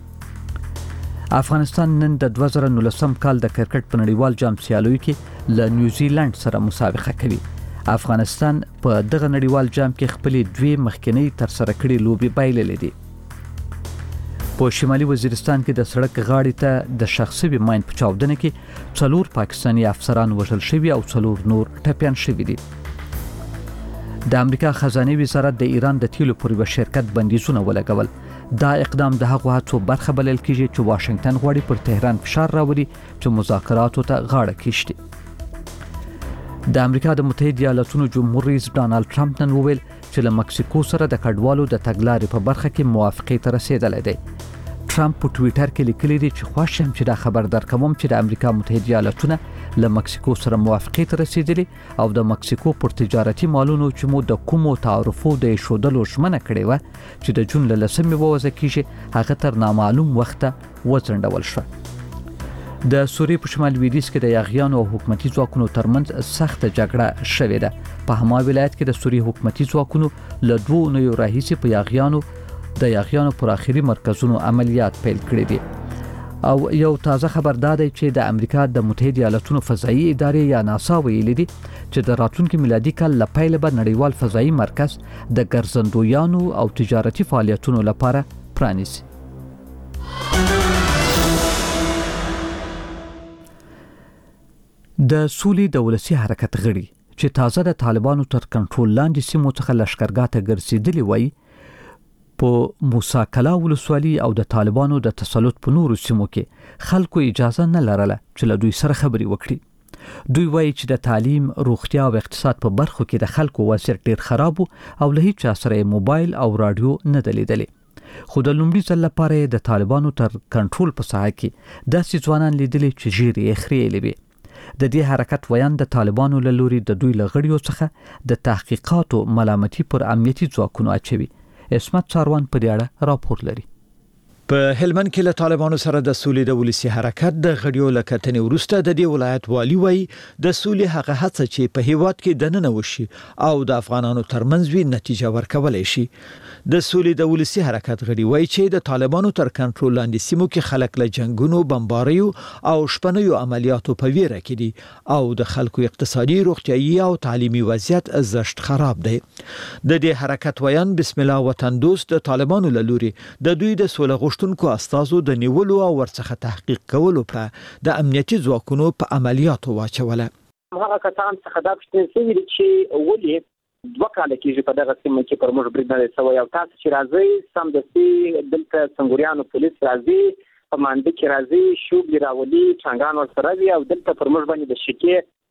کړي. افغانستان نن د دوه زره نولسم کال د کرکټ په نړیوال جام سیالیو کې له نیوزیلند سره مسابقه کوي. افغانستان په دغه نړیوال جام کې خپل دوی مخکنی تر سره کړي لوبي بایللې دي. په شمالي وزیرستان کې د سړک غاړې ته د شخصي ماین په چاودنه کې څلور پاکستاني افسران وژل شوي او څلور نور ټپيان شوي دي. د امریکا خزانه وزارت د ایران د تیلو پر یو شرکت بندیزونه ولګول. دا اقدام د هغو هڅو برخه بلل کیږي چې واشنگټن غواړي پر تهران فشار راوړي چې مذاکراتو ته غاړه کېږدي. د امریکا د متحده ایالاتونو جمهور رئیس ډانلډ ټرمپ نن وویل چې له مکسیکو سره د کډوالو د تګلارې په برخه کې موافقې ته رسیدلی دی. ټرمپ په ټویټر کې لیکلي دي چې خوښ یم چې دا خبر درکوم چې د امریکا متحده ایالاتونه له مکسیکو سره موافقې ته رسیدلي او د مکسیکو پر تجارتي مالونو چې مو د کومو تعرفو د ایښودلو ژمنه کړې وه چې د جون له لسمې ووضع کیږي هغه تر نامعلوم وخته وځنډول شوه. د سوریې په شمال لویدیځ کې د یاغیانو او حکومتي ځواکونو ترمنځ سخت جګړه شوې ده. په هما ولایت کې د سوریې حکومتي ځواکونو له دوه اونیو راهیسې په یاغیانو د یاغیانو پر اخري مرکزونو عملیات پیل کړي دي. او یو تازه خبر دا دی چې د امریکا د متحده ایالاتونو فضایي ادارې یا ناسا ویلي دي چې د راتلونکي میلادي کال له پیله به نړیوال فضایي مرکز د ګرځندویانو او تجارتي فعالیتونو لپاره پرانیسي. د سولې د ولسی حرکت غړي چې تازه د طالبانو تر کنټرول لاندې سیمو څخه لشکرګاه ته ګرځېدلي وای په موسی کلا ولسوالۍ او د طالبانو د تسلط په نورو سیمو کې خلکو اجازه نه لرله چې له دوی سره خبرې وکړي. دوی وایي چې د تعلیم، روغتیا او اقتصاد په برخو کې د خلکو وضعیت ډیر خراب او له هیڅ چا سره موبایل او رادیو نه دلیدلې. خو د لومړي ځل لپاره د طالبانو تر کنټرول په ساحه کې داسې ځوانان لیدلي چې ژیرې یې خریلې وي. د دې حرکت ویان د طالبانو له لوري د دوی لغړیو څخه د تحقیقاتو ملامتي پر امنیتي ځواکونو اچوي. اسمت څاروان په دې اړه راپور لري. په هلمند کې له طالبانو سره د سولې د ولسی حرکت د غړیو لکتنې وروسته د دې ولایت والی وای د سولې هغه هڅه چې په هیواد کې دننه وشي او د افغانانو ترمنځ وی نتیجه ورکولای شي. د سولې د ولسی حرکت غړي وای چې د طالبانو تر کنټرول لاندې سیمو کې خلک له جنگونو، بمباریو او شپنیو عملیاتو په ویره کې دي او د خلکو اقتصادي، روغتیايي او تعلیمي وضعیت زشت خراب دی. د دې حرکت ویان بسم الله وطن دوست د طالبانو له لوري د دوی د سولې غوښتونکو استازو د نیولو او ورڅخه تحقیق کولو په د امنیتي ځواکونو په عملیاتو واچوله. هغه کسان څخه دا پوښتنه شوې چې ولې دوه کال کېږي په دغه سیمه کې پر موږ برید نه شوی او تاسو چې راځي سمدستي دلته څنګهوريانو پولیس راځي په مانده کې راځي شوبلي راولي څنګهان ورسره وي او دلته پر موږ باندې د شکې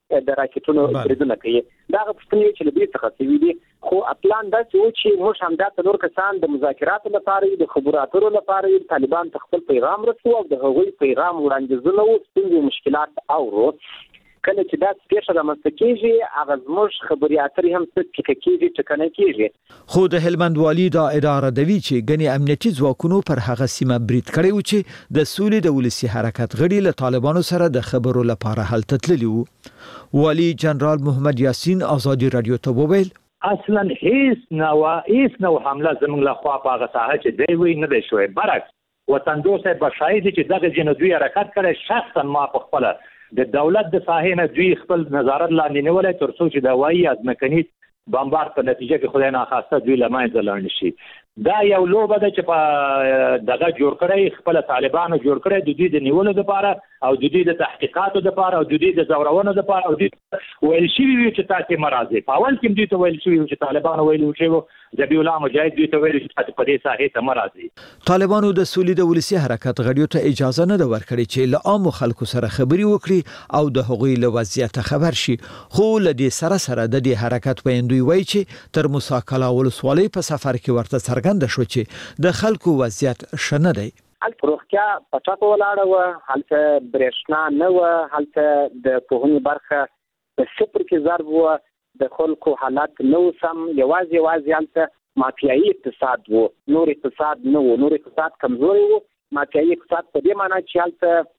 د راکټونو بریدونه کوي دا غوښتنې چې لبي څخه سوي دي خو پلان دا چې موږ هم دا نور کسان د مذاکراتو لپاره د خبرو اترو لپاره طالبان ته خپل پیغام رسو او د هغوی پیغام وړاندیزونه او ستونزې مشکلات اورو کله چې دا سپیشه د مستکیږي هغه زموږ خبري اترې هم څه کېږي چې کنه کېږي خو د هلمند والي دا اداره دوی چې غني امنیتي ځواکونو پر هغه سیمه برید کړی و چې د سولې د ولسی حرکت غړي له طالبانو سره د خبرو لپاره حل تتللی وو والي جنرال محمد یاسین آزادی رادیو ته وویل اصلا هیڅ نو هیڅ نو حمله زموږ له خوا په هغه ساحه چې دی وی نه دی شوی برعکس وطن دوسه بشاید چې دغه جنودي حرکت کړي شخصا ما په خپل د دولت د ساحې نه دوی خپل نظارت لاندې نیولای تر څو چې د وایي ازمکني بمبار په نتیجه کې خدای نه خواسته دوی لمانځه لاندې شي دا یو لوبه ده چې په دغه جوړ کړی خپل طالبانو جوړ کړی د دې د نیولو لپاره او د دې د تحقیقاتو لپاره او د دې د زورونو لپاره او د ویل شي چې تاسو مرزه په اول کې دې ته ویل شي چې طالبانو ویل چې ذبیح الله مجاهد دې ته ویل چې په دې ساحې ته مرزه طالبانو د سولې د ولسی حرکت غړیو ته اجازه نه ورکړي چې له عام خلکو سره خبري وکړي او د هغوی له وضعیت خبر شي خو له دې سره سره د دې حرکت ویندوی وایي چې تر مساکلا ولسوالۍ په سفر کې ورته څرګند شو چې د خلکو وضعیت شنه دی الپروخیا پټاکو ولاړه و هلته برېښنا نه و هلته د پوهنې برخه په صفر کې ضرب و د خلکو حالت نو سم یوازې یوازې هلته مافیایي اقتصاد و نور اقتصاد نه و نور اقتصاد کمزوري و مافیایي اقتصاد په دې معنی چې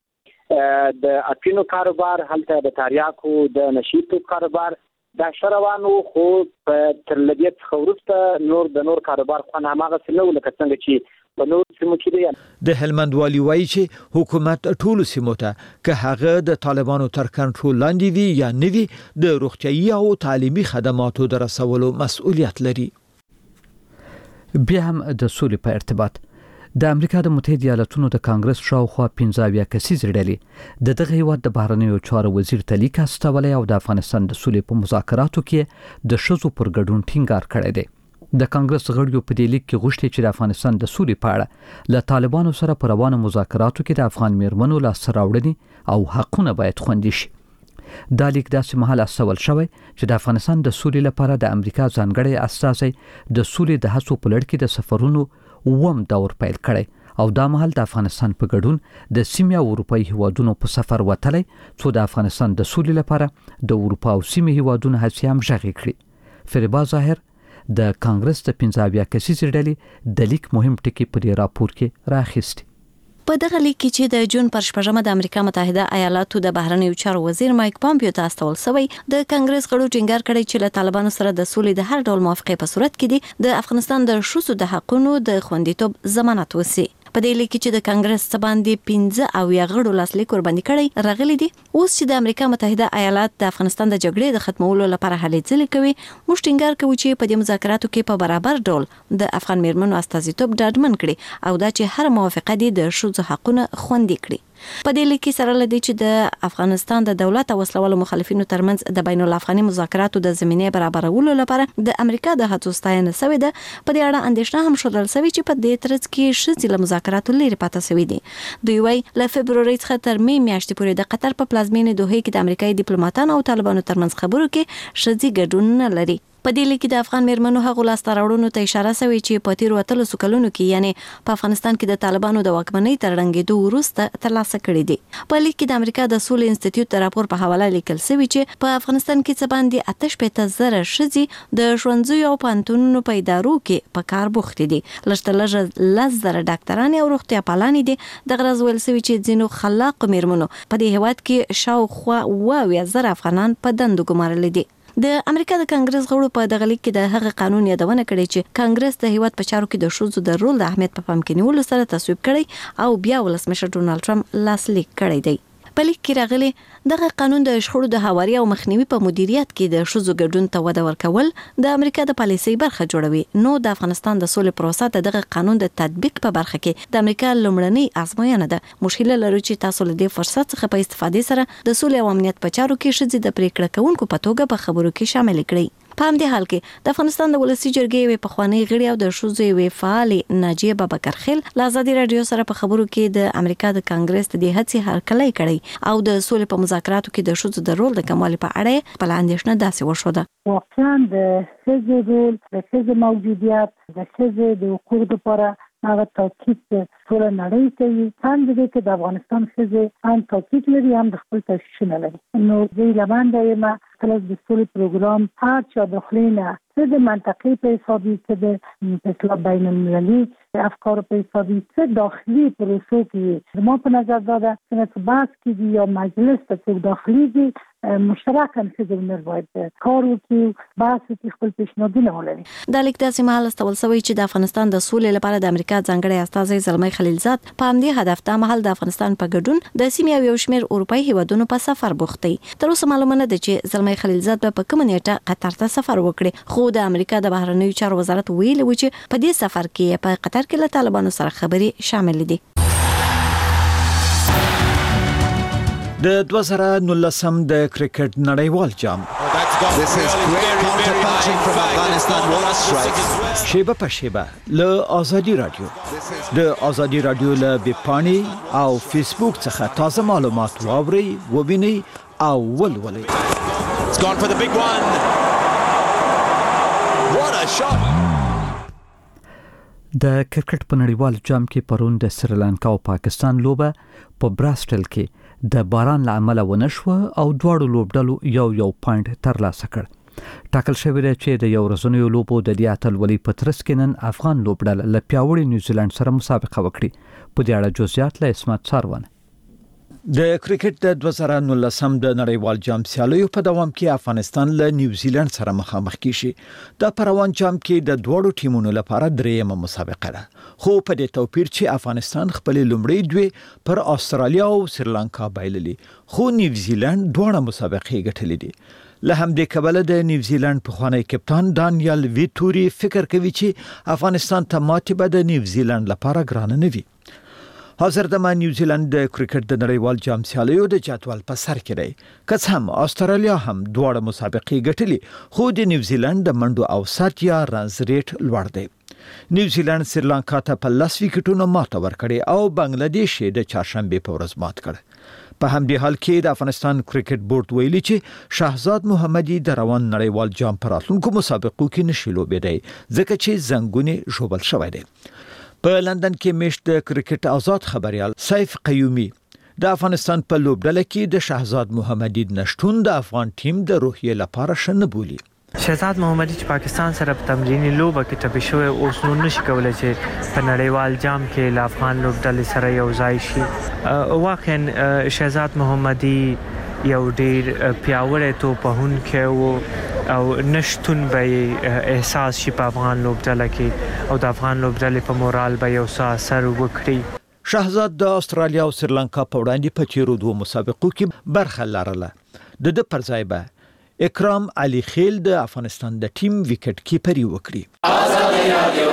هلته د اپینو کاروبار هلته د تاریاکو د نشیتو کاروبار دا شروانو خو تر لږ څه وروسته نور د نور کاروبار خو نه ماغه سلو لکه څنګه چې په نور سیمو کې دی د هلمند والي وایي چې حکومت ټول سیمو ته که هغه د طالبانو تر کنټرول لاندې وي یا نه وي د روغتيایي او تعلیمي خدماتو د رسولو مسؤلیت لري بیا هم د سولې په ارتباط د امریکا د متحده ایالاتونو د کانګرس شاوخوا پنځه اویا کسیزې ډلې د دغه هیواد د بهرنیو چارو وزیر ته لیک استولی او د افغانستان د سولې په مذاکراتو کې د ښځو پر ګډون ټینګار کړی دی د کانګرس غړیو په دې لیک کې غوښتي چې د افغانستان د سولې په اړه له طالبانو سره پر روانو مذاکراتو کې د افغان میرمنو لاسته راوړنې او حقونه باید خوندي شي دا لیک داسې مهال استول شوی چې د افغانستان د سولې لپاره د امریکا ځانګړی استازی د سولې د هڅو په لړ کې د سفرونو وم دور پیل کړي او دا مهال د افغانستان په ګډون د سیمه او اروپאי هیوادونو په سفر وتلی څو د افغانستان د سولې لپاره د اروپا او سیمه هیوادونو هڅې هم ژغې کړي فریبا ظاهر د کانګرس د پنځه اویا کسیزې ډلې د لیک مهم ټکی په دې راپور کې راخیستي په دغه لیک کې چې د جون پر شپږمه د امریکا متحده ایالاتو د بهرنیو چارو وزیر مایک پامپیو ته استول شوی د کانګرس غړو ټینګار کړی چې له طالبانو سره د سولې د هر ډول موافقې په صورت کې دي د افغانستان د ښځو د حقوقو د خوندیتوب ضمانت وسی په دې لیک کې چې د کانګرس باندې پنځه او یا غړو لاسلیک ورباندې کړي راغلي دي اوس چې د امریکا متحده ایالات د افغانستان د جګړې د ختمولو لپاره هلې ځلې کوي موږ ټینګار کوو چې په دې مذاکراتو کې په برابر ډول د افغان میرمنو استازیتوب ډاډمن کړي او دا چې هر موافقه دي د ښځو حقونه خوندي کړي په دې لیک کې سره لدی چې د افغانستان د دولت او وسلوالو مخالفینو ترمنځ د بین الافغاني مذاکراتو د زمینه برابرولو لپاره د امریکا د هڅو ستاینه شوې ده په دې اړه اندېښنه هم شول شوې چې په دې ترڅ کې ښځې له مذاکراتو لري پاتې شوې دي دوی وايي له فبرवरी څخه تر می میاشتې پورې د قطر په پلازمینې دوحه کې د امریکایي ډیپلوماټانو او طالبانو ترمنځ خبرو کې ښځې ګډون نه لري په دې لیک کې د افغان میرمنو هغو لاسته راوړنو ته اشاره شوې چې په تیرو اتلسو کلونو کې یعنی په افغانستان کې د طالبانو د واکمنۍ تر ړنګېدو وروسته ترلاسه کړي دي په لیک کې د امریکا د سولې انسټیټیوټ د راپور په حواله لیکل شوی چې په افغانستان کې څه باندې آتش پته زره ښځې د ښوونځیو او پوهنتونونو په ادارو کې په کار بوخت دي لږ تر لږه لس زره ډاکټرانې او روغتیا پالانې دي دغه ورځ ویل شوی چې ځینو خلاق میرمنو په دې هیواد کې شاوخوا اوه اویا زره افغانان په دندو ګمارل دي د امریکا د کانګرس غړو په دغه لیک کې د هغه قانون یادونه کړې چې کانګرس د هیواد په چارو کې د ښځو د رول د اهمیت په پام کې نیولو سره تصویب کړی او بیا ولسمشر ډونالد ټرمپ لاسلیک کړی دی په لیک کې راغلي دغه قانون د شخړو د هواري او مخنیوي په مدیریت کې د ښځو ګډون ته وده ورکول د امریکا د پالیسۍ برخه جوړوي نو د افغانستان د سولې پروسه د دغه قانون د تطبیق په برخه کې د امریکا لومړنۍ ازموینه ده مشکله لري چې تاسو له دې فرصت څخه په استفادې سره د سولې او امنیت په چارو کې ښځې د پریکړه کوونکو په توګه په خبرو کې شامل کړئ په همدې حال کې د افغانستان د ولسی جرګې وی پخوانی غړي او د شوزې وی فعال ناجیه بابکر خیل له ازادي رادیو سره په خبرو کې د امریکا د کانګرس د هڅې هرکلی کړي او د سولې په مذاکراتو کې د شوزو د رول د کمال په اړه په لاندېشنه داسې وشوده. واقعا د ښځو رول د ښځو موجودیت د ښځو د حقوقو لپاره هغه تاکید ټول نړۍ کوي. هم د دې کې د افغانستان ښځې هم تاکید لري هم د خپل تشکیل لري. نو د لمنده یم خپل د سولې پروګرام هر چا داخلينه څه د منطقې په حسابي څه د اصلاح بین المللي افکار په حسابي څه داخلي پروسو کې ما په نظر داده چې بحث کې یا مجلس ته داخلي دي مشترکاً څه باید کار وکړي بحث کې خپل پیشنهادونه ولري. د لیک داسې مهال استول سوی چې د افغانستان د سولې لپاره د امریکا ځانګړي استازي زلمی خلیلزاد په همدې هدف ته مهال د افغانستان په ګډون د سیمې او یو شمېر اروپאי هیوادونو په سفر بوختي. تر اوسه معلومه نه ده چې زلمی خلیلزاد په کومه نیټه قطر ته سفر وکړي، خو د امریکا د بهرنیو چارو وزارت ویلي و چې په دې سفر کې په قطر کې له طالبانو سره خبرې شامل دي. د دوه زره نولسم د کرکټ نړیوال جام شیبه په شیبه له آزادي رادیو د آزادي رادیو له ویبپاڼې او فیسبوک څخه تازه معلومات واورئ ووینئ او ولولئ. It's gone for the big one. What a shot. د کرکټ په نړیوال جام کې پرون د سریلانکا او پاکستان لوبه په براسټل کې د باران له امله ونشوه او دواړو لوبډلو یو یو پوینټ ترلاسه کړ. ټاکل شوی دی چې د یو ورځنیو لوبو د دې اتلولۍ په ترڅ کې نن افغان لوبډله له پیاوړي نیوزیلند سره مسابقه وکړي. په دې اړه جزئیات له اسمت ساروان. د کرکټ د دوه زره نولسم د نړیوال جام سیالیو په دوام کې افغانستان له نیوزیلند سره مخامخ کیږي. د پروان جام کې د دوړو ټیمونو لپاره دریمه مسابقه ده، خو په دې توپیر چې افغانستان خپل لومړی دوی پر استرالیا او سریلانکا بایللي، خو نیوزیلند دوه مسابقې ګټلې دي. له همدې کبله د نیوزیلند پخوانی کپتان دانیال ویټوري فکر کوي چې افغانستان ته ماتې به د نیوزیلند لپاره ګرانه نه وي. حاضر د نیوزیلند د کرکټ د نړیوال جام سیالیو د جدول په سر کې دی، که څه هم استرالیا هم دواړه مسابقې ګټلې، خو د نیوزیلند د منډو اوسط یا رنز ریټ لوړ دی. نیوزیلند سریلانکا ته په لس وکټونو ماته ورکړې او بنگلاديش یې د چهارشنبه په ورځ مات کړ. په همدې حال کې د افغانستان کرکټ بورډ ویلي چې شهزاد محمدي د روان نړیوال جام پر راتلونکو مسابقو کې نشي لوبېدای ځکه چې زنګونه ژوبل شوی دی. په لندن کې میشت د کرکټ آزاد خبريال سیف قیومي د افغانستان په لوبډله کې د شهزاد محمدي نشټون د افغان ټیم د روحیې لپاره شنه بولی. شهزاد محمدي چې پاکستان سره په تمرینی لوبه کې ټپي شوی اوس نو نشي کولای چې په نړیوال جام کې ل افغان لوبډلې سره یو ځای شي. واقعا شهزاد محمدي یو ډیر پیاوړی توپهونکی و او نشټون به احساس شي په افغان لوبډله کې او د افغان لوبډلې په مورال به یو څه اثر وکړي. شهزاد د استرالیا او سریلانکا په وړاندې په تیرو دوه مسابقو کې برخه لرله. د د پر ځای به اکرام علي خیل د افغانستان د ټیم وکټ کیپري وکړي. آزادي رادیو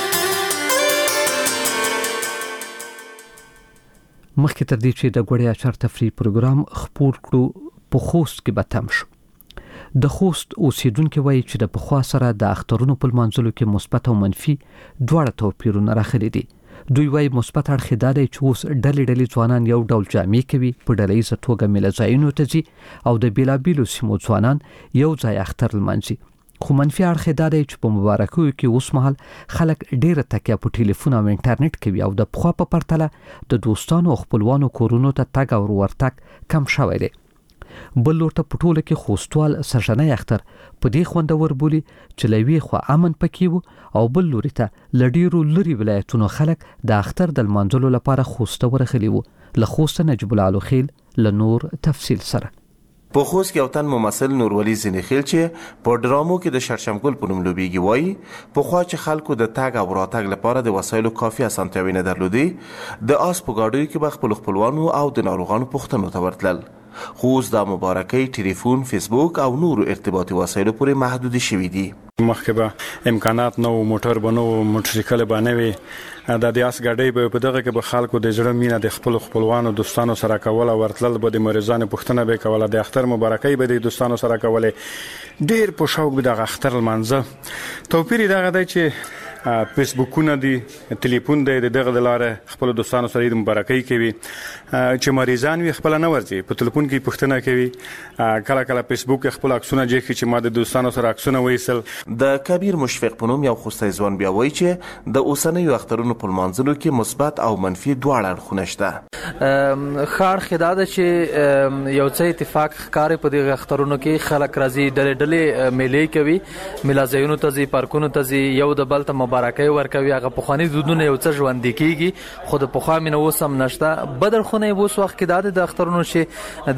مخکې تر دې چې د غوړیا چار تفریح پروګرام خپور کړو په خوست کې به تم شو. د خوست اوسیدونکو وایي چې د پخوا سره د اخترونو په منځلو کې مثبت او منفي دواړه توپیرونه راغلي دي. دوی وایي مثبت اړخ دا دی چې اوس ډلې ډلې ځوانان یو ډول جامې کوي، په ډلهیزه توګه میله ځایونو ته ځي او د بیلابیلو سیمو ځوانان یو ځای اختر لمانځي. خو منفي اړخ دا دی چې په مبارکیو کې اوس مهال خلک ډیره تکیه په ټلیفون او انټرنیټ کوي او د پخوا په پرتله د دوستانو او خپلوانو کورونو ته تګ او ورتګ کم شوی دی. بل لور ته پټوله کې خوستوال سرجنۍ اختر په دې خوندور بولی چې لوي خو امن پکې وو او بل لوري ته لډیرو لري ولایتونو خلک د اختر د منځلو لپاره خوست ورغلي وو. له خوست نجیب الله خیل له نور تفصیل سره. په خوست کې اوتن ممثل نورولي زنیخیل چې په ډرامو کې د شرشمګل په نوم لوبيږي وایي په خوا چې خلکو د تاګ او راتګ لپاره د وسایلو کافي اسانتیاوي نه درلودي، د آس په ګاډیو کې به خپل خپلوانو او د ناروغانو پوښتنو ته ورتلل. خو اوس دا مبارکۍ ټلیفون، فیسبوک او نورو ارتباطي وسایلو پورې محدود شوي دي. مخکې به امکانات نه وو، موټر به نه وو، موټرسایکل به نه وي، د دې اس ګاډۍ به په دغه کې به خلکو د زړه مینه د خپل خپلوانو دوستانو سره کوله، ورتلل به د مریضانو پوښتنه به کوله، د اختر مبارکۍ به د دوستانو سره کوله، ډیر په شوق به د اختر لمانځه. توپیر دغه دی چې فیسبوکونه دي، ټلیفون دی، دغه د لارې خپل دوستانو سره د مبارکۍ کوي. چې مریضان وي خپل نه ورځي، په ټلیفون کې پوښتنه کوي، کله کله فیسبوک خپل عکسونه جوړي چې ما د دوستانو سره عکسونه وېسل. د کبیر مشفق په نوم یو خوستی ځوان بیا وایي چې د اوسنیو اخترونو په لمانځلو کې مثبت او منفي دواړه اړخونه شته. ښه اړخ دا ده چې یو څه اتفاق ښکاري په دغه اخترونو کې، خلک راځي، ډلې ډلې میلې کوي، میلازیونو ته ځي، پارکونو ته ځي، یو د بل ته مبارکۍ ورکوي. هغه پخواني دودونه یو څه ژوندي کېږي، خو د پخوا مینه اوس هم نشته. بد اړخونه یې اوس وخت کې دا دی د اخترونو چې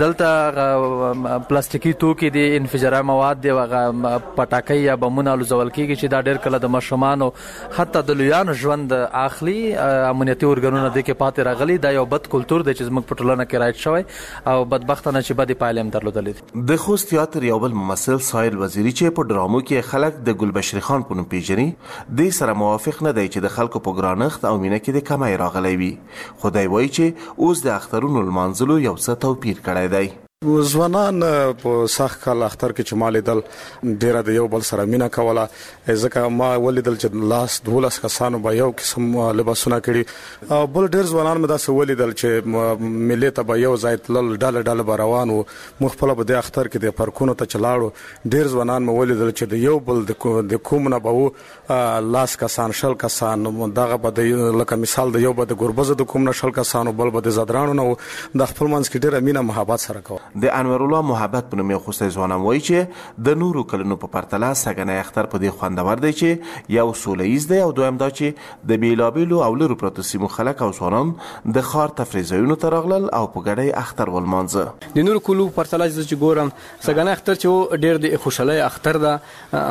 دلته پلاستیکي توکي دي، انفجاري مواد دي، هغه پټاکۍ یا بمونه الوزول کېږي چې دا ډېر کله د ماشومانو حتی د لویانو ژوند اخلي. امنیتي ارګانونه دې کې پاتې راغلي. دا یو بد کلتور دی چې زموږ په ټولنه کې رایج شوی او بدبختانه چې بدې پایلې هم درلودلې دي. د خوست تیاتر یو بل ممثل سایل وزیری چې په ډرامو کې خلک د ګلبشري خان په نوم پیژني، دې سره موافق نه دی چې د خلکو په ګرانښت او مینه کې د کمی راغلی وي. خدای وایي چې اوس د اخترونو لمانځلو یو څه توپیر کړی دی. ځوانان په سخت کال اختر کې چې ما لیدل ډیره د یو بل سره مینه کوله، ځکه ما ولیدل چې لاس دولس کسانو به یو قسم لباسونه کړي او بل ډیر ځوانان مې داسې ولیدل چې ملي ته به یو ځای تلل، ډله ډله به روان وو، موږ خپله به د اختر کې د پارکونو ته چې لاړو. ډیر ځوانان مې ولیدل چې د یو بل د کوم نه به وو لاس کسان، شل کسان، دغه به د لکه مثال د یو به د ګربزو د کوم نه شل کسانو، بل به د زدرانو نه وو. د خپل منځ کې ډیره مینه محبت سره کوه. د انور الله محبت په نوم یو خوستی ځوان وایي چې د نورو کلونو په پرتله سږنی اختر په دې خوندور دی چې یو سوله ییز دی او دویم دا چې د بیلابیلو او لرو پرتو سیمو خلک او ځوانان د ښار تفریح ځایونو ته راغلل او په ګډۍ اختر ولمانځه. د نورو کلو په پرتله چې ګورم سږنی اختر چې ډېر د خوشحالۍ اختر ده،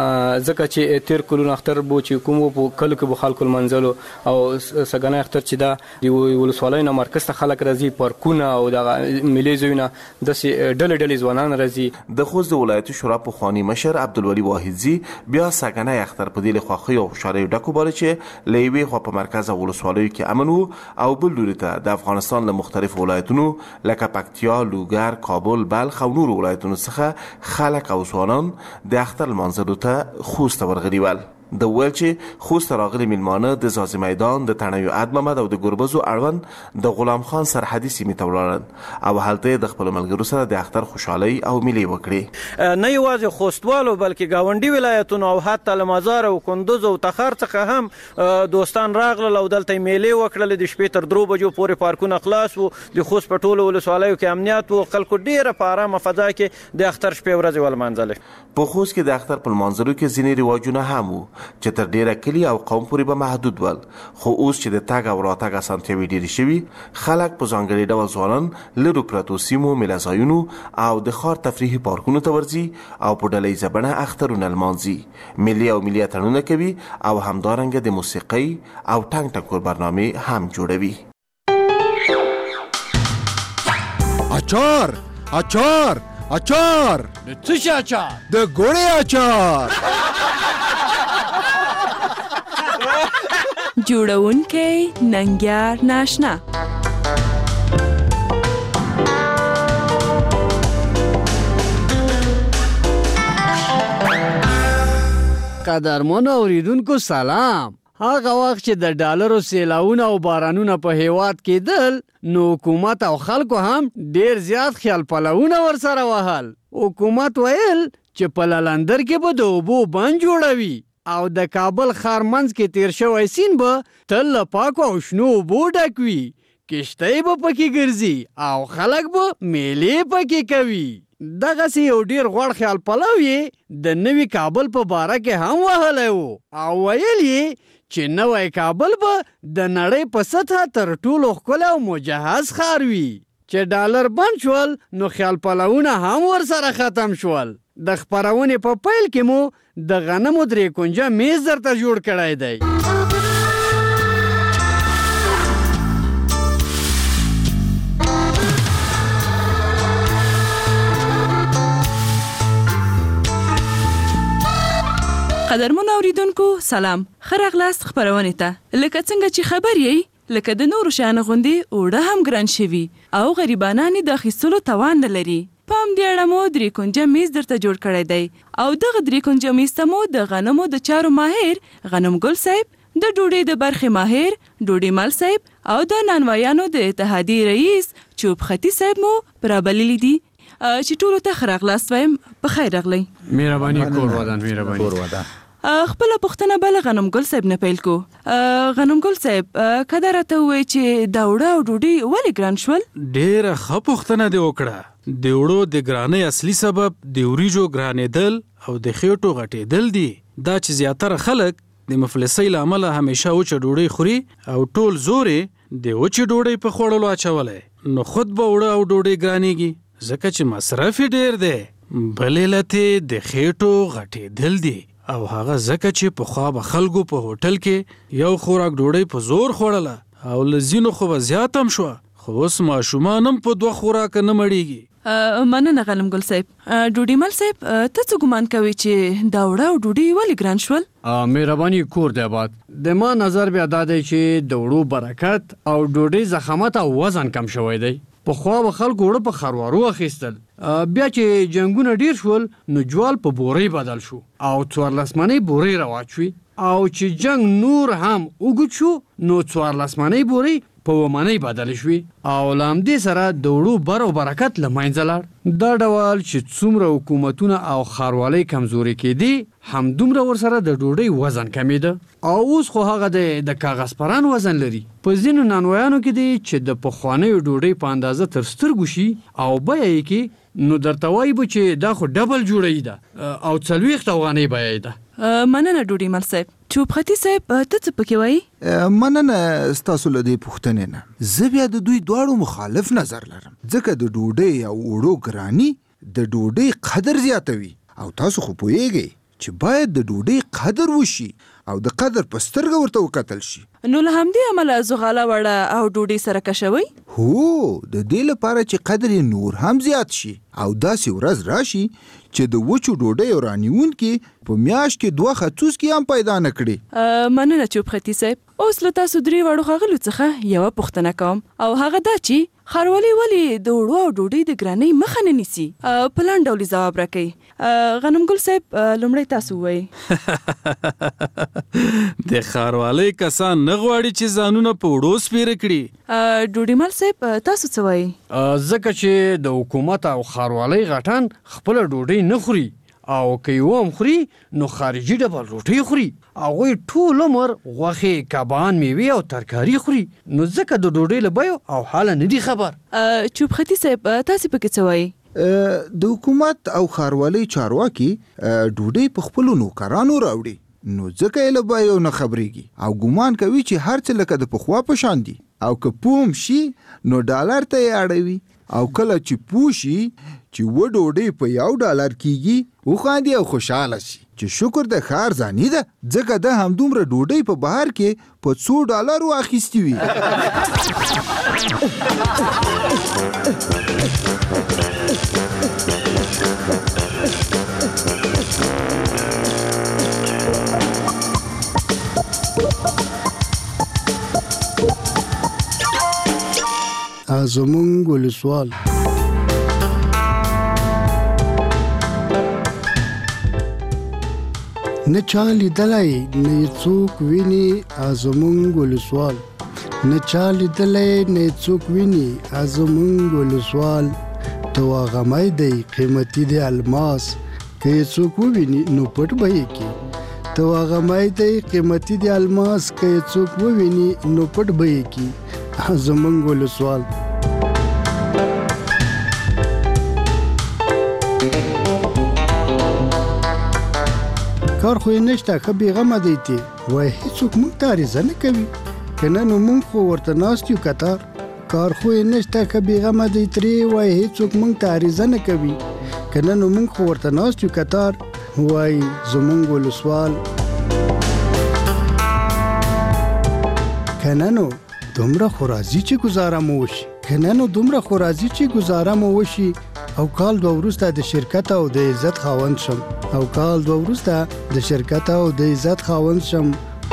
ځکه چې تیر کلونو اختر بو چې کوم په کلو کې به خلکو لمانځلو او سږنی اختر چې دا د ولسوالۍ نه مرکز ته خلک راځي، پارکونه او دغه ملي ځایونه داسې ډلې ډلې ځوانان راځي. د خوست د ولایتي شورا پخواني مشر عبدالولي واحدزي بیا سږنی اختر په دې له خوښۍ او خوشحالیو ډک وباله چې له یوې خوا په مرکز او ولسوالیو کې امن و او بل لوري ته د افغانستان له مختلفو ولایتونو لکه پکتیا، لوګر، کابل، بلخ او نورو ولایتونو څخه خلک او ځوانان د اختر لمانځلو ته خوست ته ورغلي ول. د ویل چې خوست راغلي میلمانه د زازي میدان، د تڼیو عد محمد او د ګربزو اړوند د غلام خان سرحدي سیمې ته ولاړل او هلته د خپل ملګرو سره د اختر خوشحالۍ او میلې وکړې. نه یوازې خوستوالو بلکې ګاونډي ولایتونو او حتی له مزار او کندوز او تخار څخه هم دوستان راغلل او دلته میلې وکړل. د شپې تر درو بجو پورې پارکونه خلاص وو. د خوست په ټولو ولسوالیو کې امنیت وو. خلکو ډیره په ارامه فضا کې د اختر شپې ورځې ولمانځلې. په خوست کې د اختر په لمانځلو کې ځینې رواجونه هم وو چې تر ډیره کلی او قوم پورې به محدود ول، خو اوس چې د تګ او راتګ اسانتیاوې ډېرې شوي، خلک په ځانګړي ډول ځوانان لرو پرتو سیمو، میلهځایونو او د ښار تفریحي پارکونو ته ورځي او په ډله ییزه بڼه اخترونه لمانځي، ملي او ملي اتڼونه کوي او همدارنګه د موسیقۍ او ټنګ ټکور برنامې هم جوړوي. اچار اچار اچار د څه شي اچار؟ د ګوړې اچار. جوړونکی ننګیار ناشنا. قدرمن اوریدونکو سلام. هغه وخت چې د ډالرو سیلاونه او بارانونه په هیواد کېدل، نو حکومت او خلکو هم ډیر زیات خیال پلوونه ورسره وهل. حکومت ویل چې په لندر کې به د اوبو بند جوړوي او د کابل ښار منځ کې تیر شوی سیند به تل له پاکو او شنو اوبو ډک وي، کشتۍ به پکې ګرځي او خلک به میلې پکې کوي. دغسې یو ډیر غوړ خیال پلو یې د نوي کابل په باره کې هم وهلی و او ویل یې چې نوی کابل به د نړۍ په سطحه تر ټولو ښکلی او مجهز ښار وي. چې ډالر بند شول نو خیال پلوونه هم ورسره ختم شول. د خپرونې په پیل کې مو د غنمو درې کونجه میز درته جوړ کړی دی. قدرمن اوریدونکو سلام، ښه راغلاست خپرونې ته. لکه څنګه چې خبر یې لکه د نورو شیانو غوندې اوړه هم ګران شوي او غریبانان یې د اخیستلو توان نه لري. په همدې اړه مو درې کونجه میز درته جوړ کړی دی او دغه درې کونجه میز ته مو د غنمو د چارو ماهر غنمګل صاحب، د ډوډۍ د برخې ماهر ډوډۍ مل صاحب او د نانوایانو د اتحادیې رئیس چوب خطي صاحب مو پرابللی دي چې ټولو ته ښه راغلاست وایم. په خیر راغلی. مهرباني کور ودان. مهرباني کور ودان. خپله پوښتنه به له غنمګل صاحب نه پیل کو. غنمګل صاحب که دا راته ووایې چې دا اوړه او ډوډۍ ولې ګران شول؟ ډېره ښه پوښتنه دې وکړه. د اوړو د ګرانۍ اصلي سبب د وریجو ګرانېدل او د خېټو غټېدل دي. دا چې زیاتره خلک د مفلسۍ له امله همیشه وچه ډوډۍ خوري او ټول زور یې د وچې ډوډۍ په خوړلو اچولی، نو خود به اوړه او ډوډۍ ګرانېږي ځکه چې مصرف یې ډېر دی. بلې علتې د خېټو غټېدل دي او هغه ځکه چې پخوا به خلکو په هوټل کې یو خوراک ډوډۍ په زور خوړله او له ځینو خو به زیات هم شوه، خو اوس ماشومان هم په دوه خوراکه نه مړېږي. مننه غنمګل صاحب. ډوډۍ مل صاحب ته څه ګمان کوي چې دا اوړه او ډوډۍ ولې ګران شول؟ مهرباني کور دی آباد. د ما نظر بیا دا دی چې د اوړو برکت او ډوډۍ ضخامت او وزن کم شوی دی. پخوا به خلکو اوړه په خروارو اخیستل، بیا چې جنګونه ډیر شول نو جوال په بورۍ بدل شو او څوارلس منۍ بورۍ رواج شوې، او چې جنګ نور هم اوږد شو نو څوارلس منۍ بورۍ په اووه منۍ بدل شوې او له همدې سره د اوړو بر او برکت له منځه لاړ. دا ډول چې څومره حکومتونه او ښاروالۍ کمزوري کېدې همدومره ورسره د ډوډۍ وزن کمېده او اوس خو هغه د کاغذ پران وزن لري. په ځینو نانوایانو کې دی چې د پخوانیو ډوډۍ په اندازه تر سترګو شي او بیه یې کې نو درته وایي به چې دا خو ډبل جوړی ده او څلوېښت افغانۍ بیه یې ده. مننه ډوډۍ مل صاحب. چوب خطي صاحب ته څه پکې وایي؟ مننه ستاسو له دې پوښتنې نه. زه بیا د دوی دواړو مخالف نظر لرم ځکه د ډوډۍ او اوړو ګراني د ډوډۍ قدر زیاتوي او تاسو خو پوهیږئ چې باید د ډوډۍ قدر وشي او د قدر په سترګه ورته وکتل شي. نو له همدې امله زغاله وړه او ډوډۍ سره کشوي؟ هو، د دې لپاره چې قدر یې نور هم زیات شي او داسې ورځ راشي چې د وچو ډوډۍ او رانیونکي په میاشت کې دوه خطوسکي هم پیدا نه کړي. مننه چوب خطي صاحب. اوس له تاسو درې واړو ښاغلو څخه یوه پوښتنه کوم او هغه دا چې ښاروالۍ ولې د اوړو او ډوډۍ د ګرانۍ مخه نه نیسي؟ په لنډ ډول ځواب راکوئ. غنمګل صاحب لومړی تاسو ووایئ. د ښاروالۍ کسان نه غواړي چې ځانونه په اوړو سپېره کړي. ډوډۍ مل صاحب تاسو څه وایئ؟ ځکه چې د حکومت او ښاروالۍ غټان خپله ډوډۍ نه خوري او که یې هم خوري نو خارجي ډبل روټۍ خوري. هغوی ټول عمر غوښې، کبان، میوې او ترکاري خوري، نو ځکه د ډوډۍ له بیو او حاله نه دي خبر. چوب خطي صاحب تاسې پکې څه وایئ؟ د حکومت او ښاروالۍ چارواکي ډوډۍ په خپلو نوکرانو راوړي نو ځکه یې له بیو نه خبرېږي او ګمان کوي چې هر څه لکه د پخوا په شان دي او که پوه هم شي نو ډالر ته یې اړوي او کله چې پوه شي چې و ډوډۍ په یو ډالر کېږي وخاندي او خوشحاله شي چې شکر د ښار ځاني ده ځکه ده همدومره ډوډۍ په بهر کې په څو ډالرو اخیستې وي. زمونږ ولسوال نه چا لیدلی نه یې څوک ویني زمونږ ولسوال نه چا لیدلی نه یې څوک ویني زمونږ ولسوال توغمی دی قیمتي دی الماس که یې څوک وویني نو پټ به یې کړي توغمی دی قیمتي دی الماس که یې څوک وویني نو پټ به یې کړي زمونږ ولسوال. کار خو یې نشته ښه بېغمه دی تی وایي هېڅوک موږ ته عریضه نه کوي که نه نو موږ خو ورته ناست یو کتار. کار خو یې نشته ښه بېغمه دی ترې وایي هېڅوک موږ ته عریضه نه کوي که نه نو موږ خو ورته ناست یو کتار وایي زمونږ ولسوال. که نه نو دومره خو راځي چې ګزاره مو وشي که نه نو دومره خو راځي چې ګزاره مو وشي او کال دوه وروسته د شرکت او د عزت خاوند شم او کال دوه وروسته د شرکت او د عزت خاوند شم.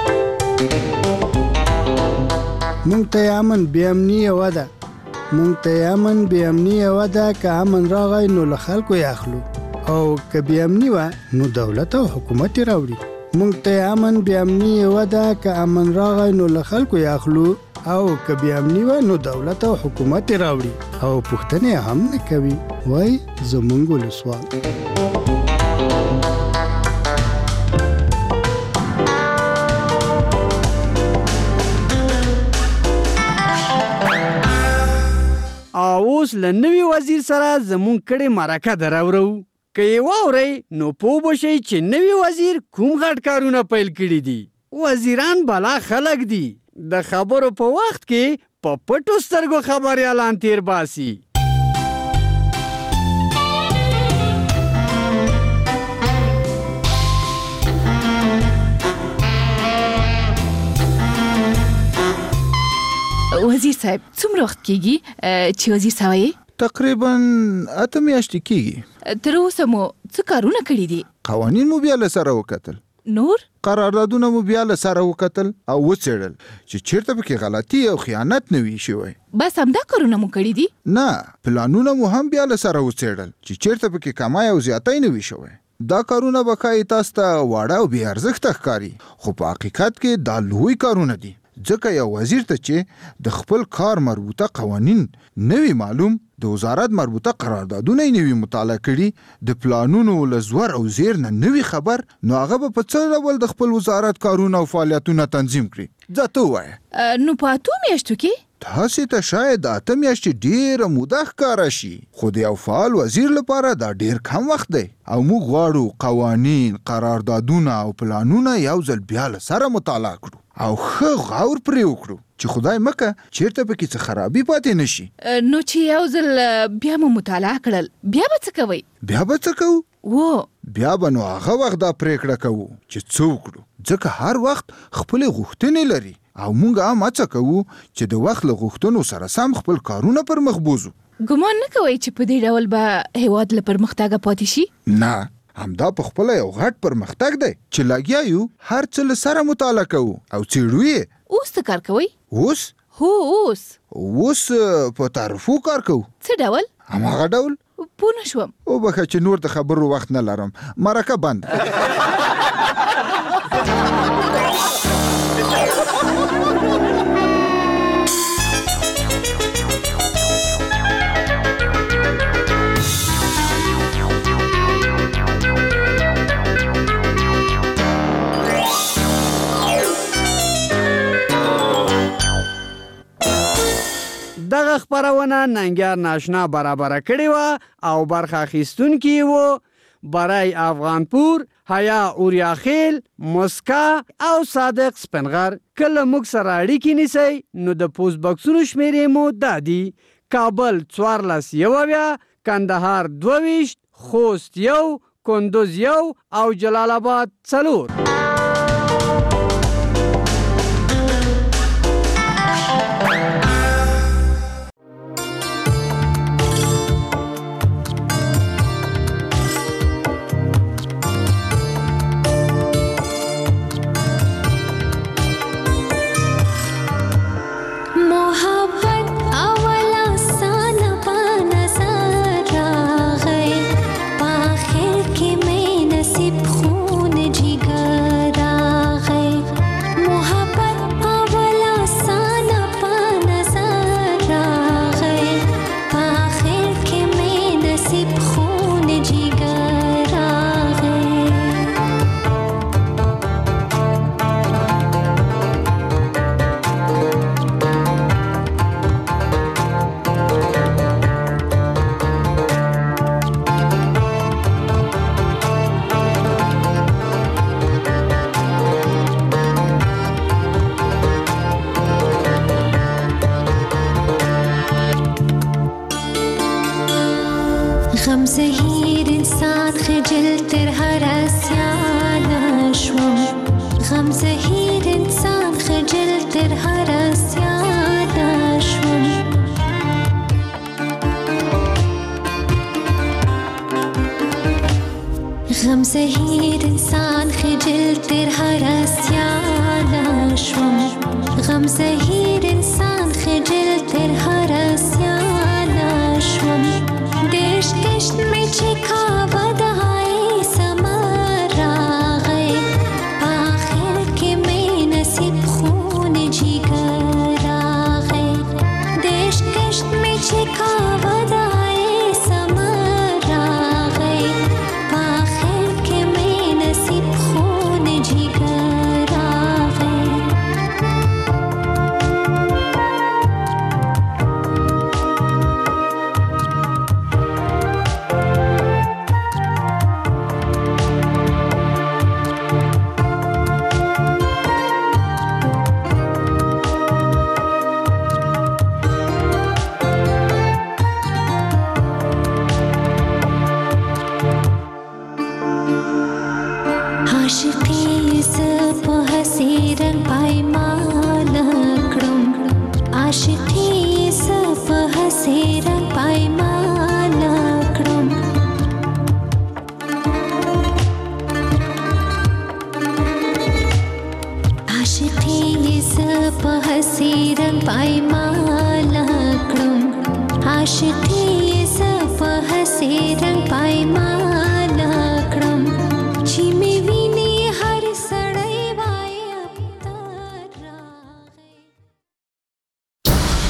مونږ ته امن بې امني یوه ده، مونږ ته امن بې امني یوه ده، که امن راغی نو له خلکو یې اخلو او که بې امني وه نو دولت او حکومت یې راوړي. مونږ ته امن بې امني یوه ده، که امن راغی نو له خلکو یې اخلو او که بې امني وه نو دولت او حکومت یې راوړي او پوښتنې هم نه کوي. وای زمونږ ولسوال. اوس له نوي وزیر سره زمونږ کړې مرکه دراورو. که یې واورئ نو پوه به شئ چې نوي وزیر کوم غټ کارونه پیل کړي دي. وزیران بلا خلک دي، د خبرو په وخت کې په پټو سترګو خبریالان تیر باسي. وزیر صاحب څومره وخت کېږي چې وزیر سوی؟ تقریبا اته میاشتې کېږي. تر اوسه مو څه کارونه کړي دي؟ قوانین مو بیا له سره وکتل، نور قراردادونه مو بیا له سره وکتل او وڅېړل چې چیرته پکې غلطي او خیانت نه وي شوی. بس همدا کارونه مو کړي دي؟ نه، پلانونه مو هم بیا له سره وڅېړل چې چیرته پکې کمای او زیاتی نه وي شوی. دا کارونه به ښایي تاسو ته واړه او بې ارزښته ښکاري، خو په حقیقت کې دا لوی کارونه دي. ځکه یو وزیر ته چې د خپل کار مربوطه قوانین نوی معلوم، د وزارت مربوطه قراردادونه یې نوی مطالعه کړي، د پلانونو له زور او زیر نه نوی خبر، نو هغه به په څه ډول د خپل وزارت کارونه او فعالیتونه تنظیم کړي. ځه ته ووایه. نو په اتو میاشتو کې تاسې ته شاید اته میاشتې ډېره موده ښکاره شي، خو د یو فعال وزیر لپاره دا ډېر کم وخت دی او موږ غواړو قوانین، قراردادونه او پلانونه یو ځل بیا له سره مطالعه کړو او ښه غور پرې وکړو چې خدای مکه چیرته پکې څه خرابي پاتې نشي. نو چې یو ځل بیا مو مطالعه کړل بیا به څه کوئ؟ بیا به څه کوو؟ و بیا به نو هغه وخت دا پریکړه کوو چې څه وکړو، ځکه هر وخت خپلې غوښتنې لري او موږ هم هڅه کوو چې د وخت له غوښتنو سره سم خپل کارونه پر مخ بوزو. ګمان نه کوئ چې په دې ډول به هیواد له پرمختګه پاتې شي؟ نه، همدا په خپله یو غټ پرمختګ دی چې لګیا یو هر څه له سره مطالعه کوو او څېړو یې. اوس څه کار کوئ؟ اوس؟ هو اوس اوس په تعرفو کار کوو. څه ډول؟ هماغه ډول. پوه نه شوم. وبخښه چې نور د خبرو وخت نه لرم، مرکه بند. دغه خبرونه ننګیار ناشنا برابره کړې وه او برخه اخیستونکي وو برای افغانپور، حیا اوریاخیل، مسکا او صادق سپنغر. کله موږ سره اړیکې نیسئ نو د پوسټ بکسونو شمیرې مو دا دي: کابل څوارلس یو اویا، کندهار دوه ویشت، خوست یو، کندوز یو او جلال آباد څلور. غم زهیر انسان خجل تر هر اسیان شوم، غم زهیر انسان خجل تر هر اسیان شوم. خجل تر هر اسیان شوم غم زهیر انسان خجل تر هر اسیان شوم دیش کشت می چکا ودهای سمر راغی آخر که می نصیب خون جیگر راغی دیش کشت می چکا ودهای سمر راغی آخر که می نصیب خون جیگر راغی عاشقی ز په هسې رنګ پایمان کړم عاشقی ز په هسې رنګ پایمان کړم عاشقی ز په هسې رنګ پایمان کړم عاشقی ز په هسې رنګ پایمان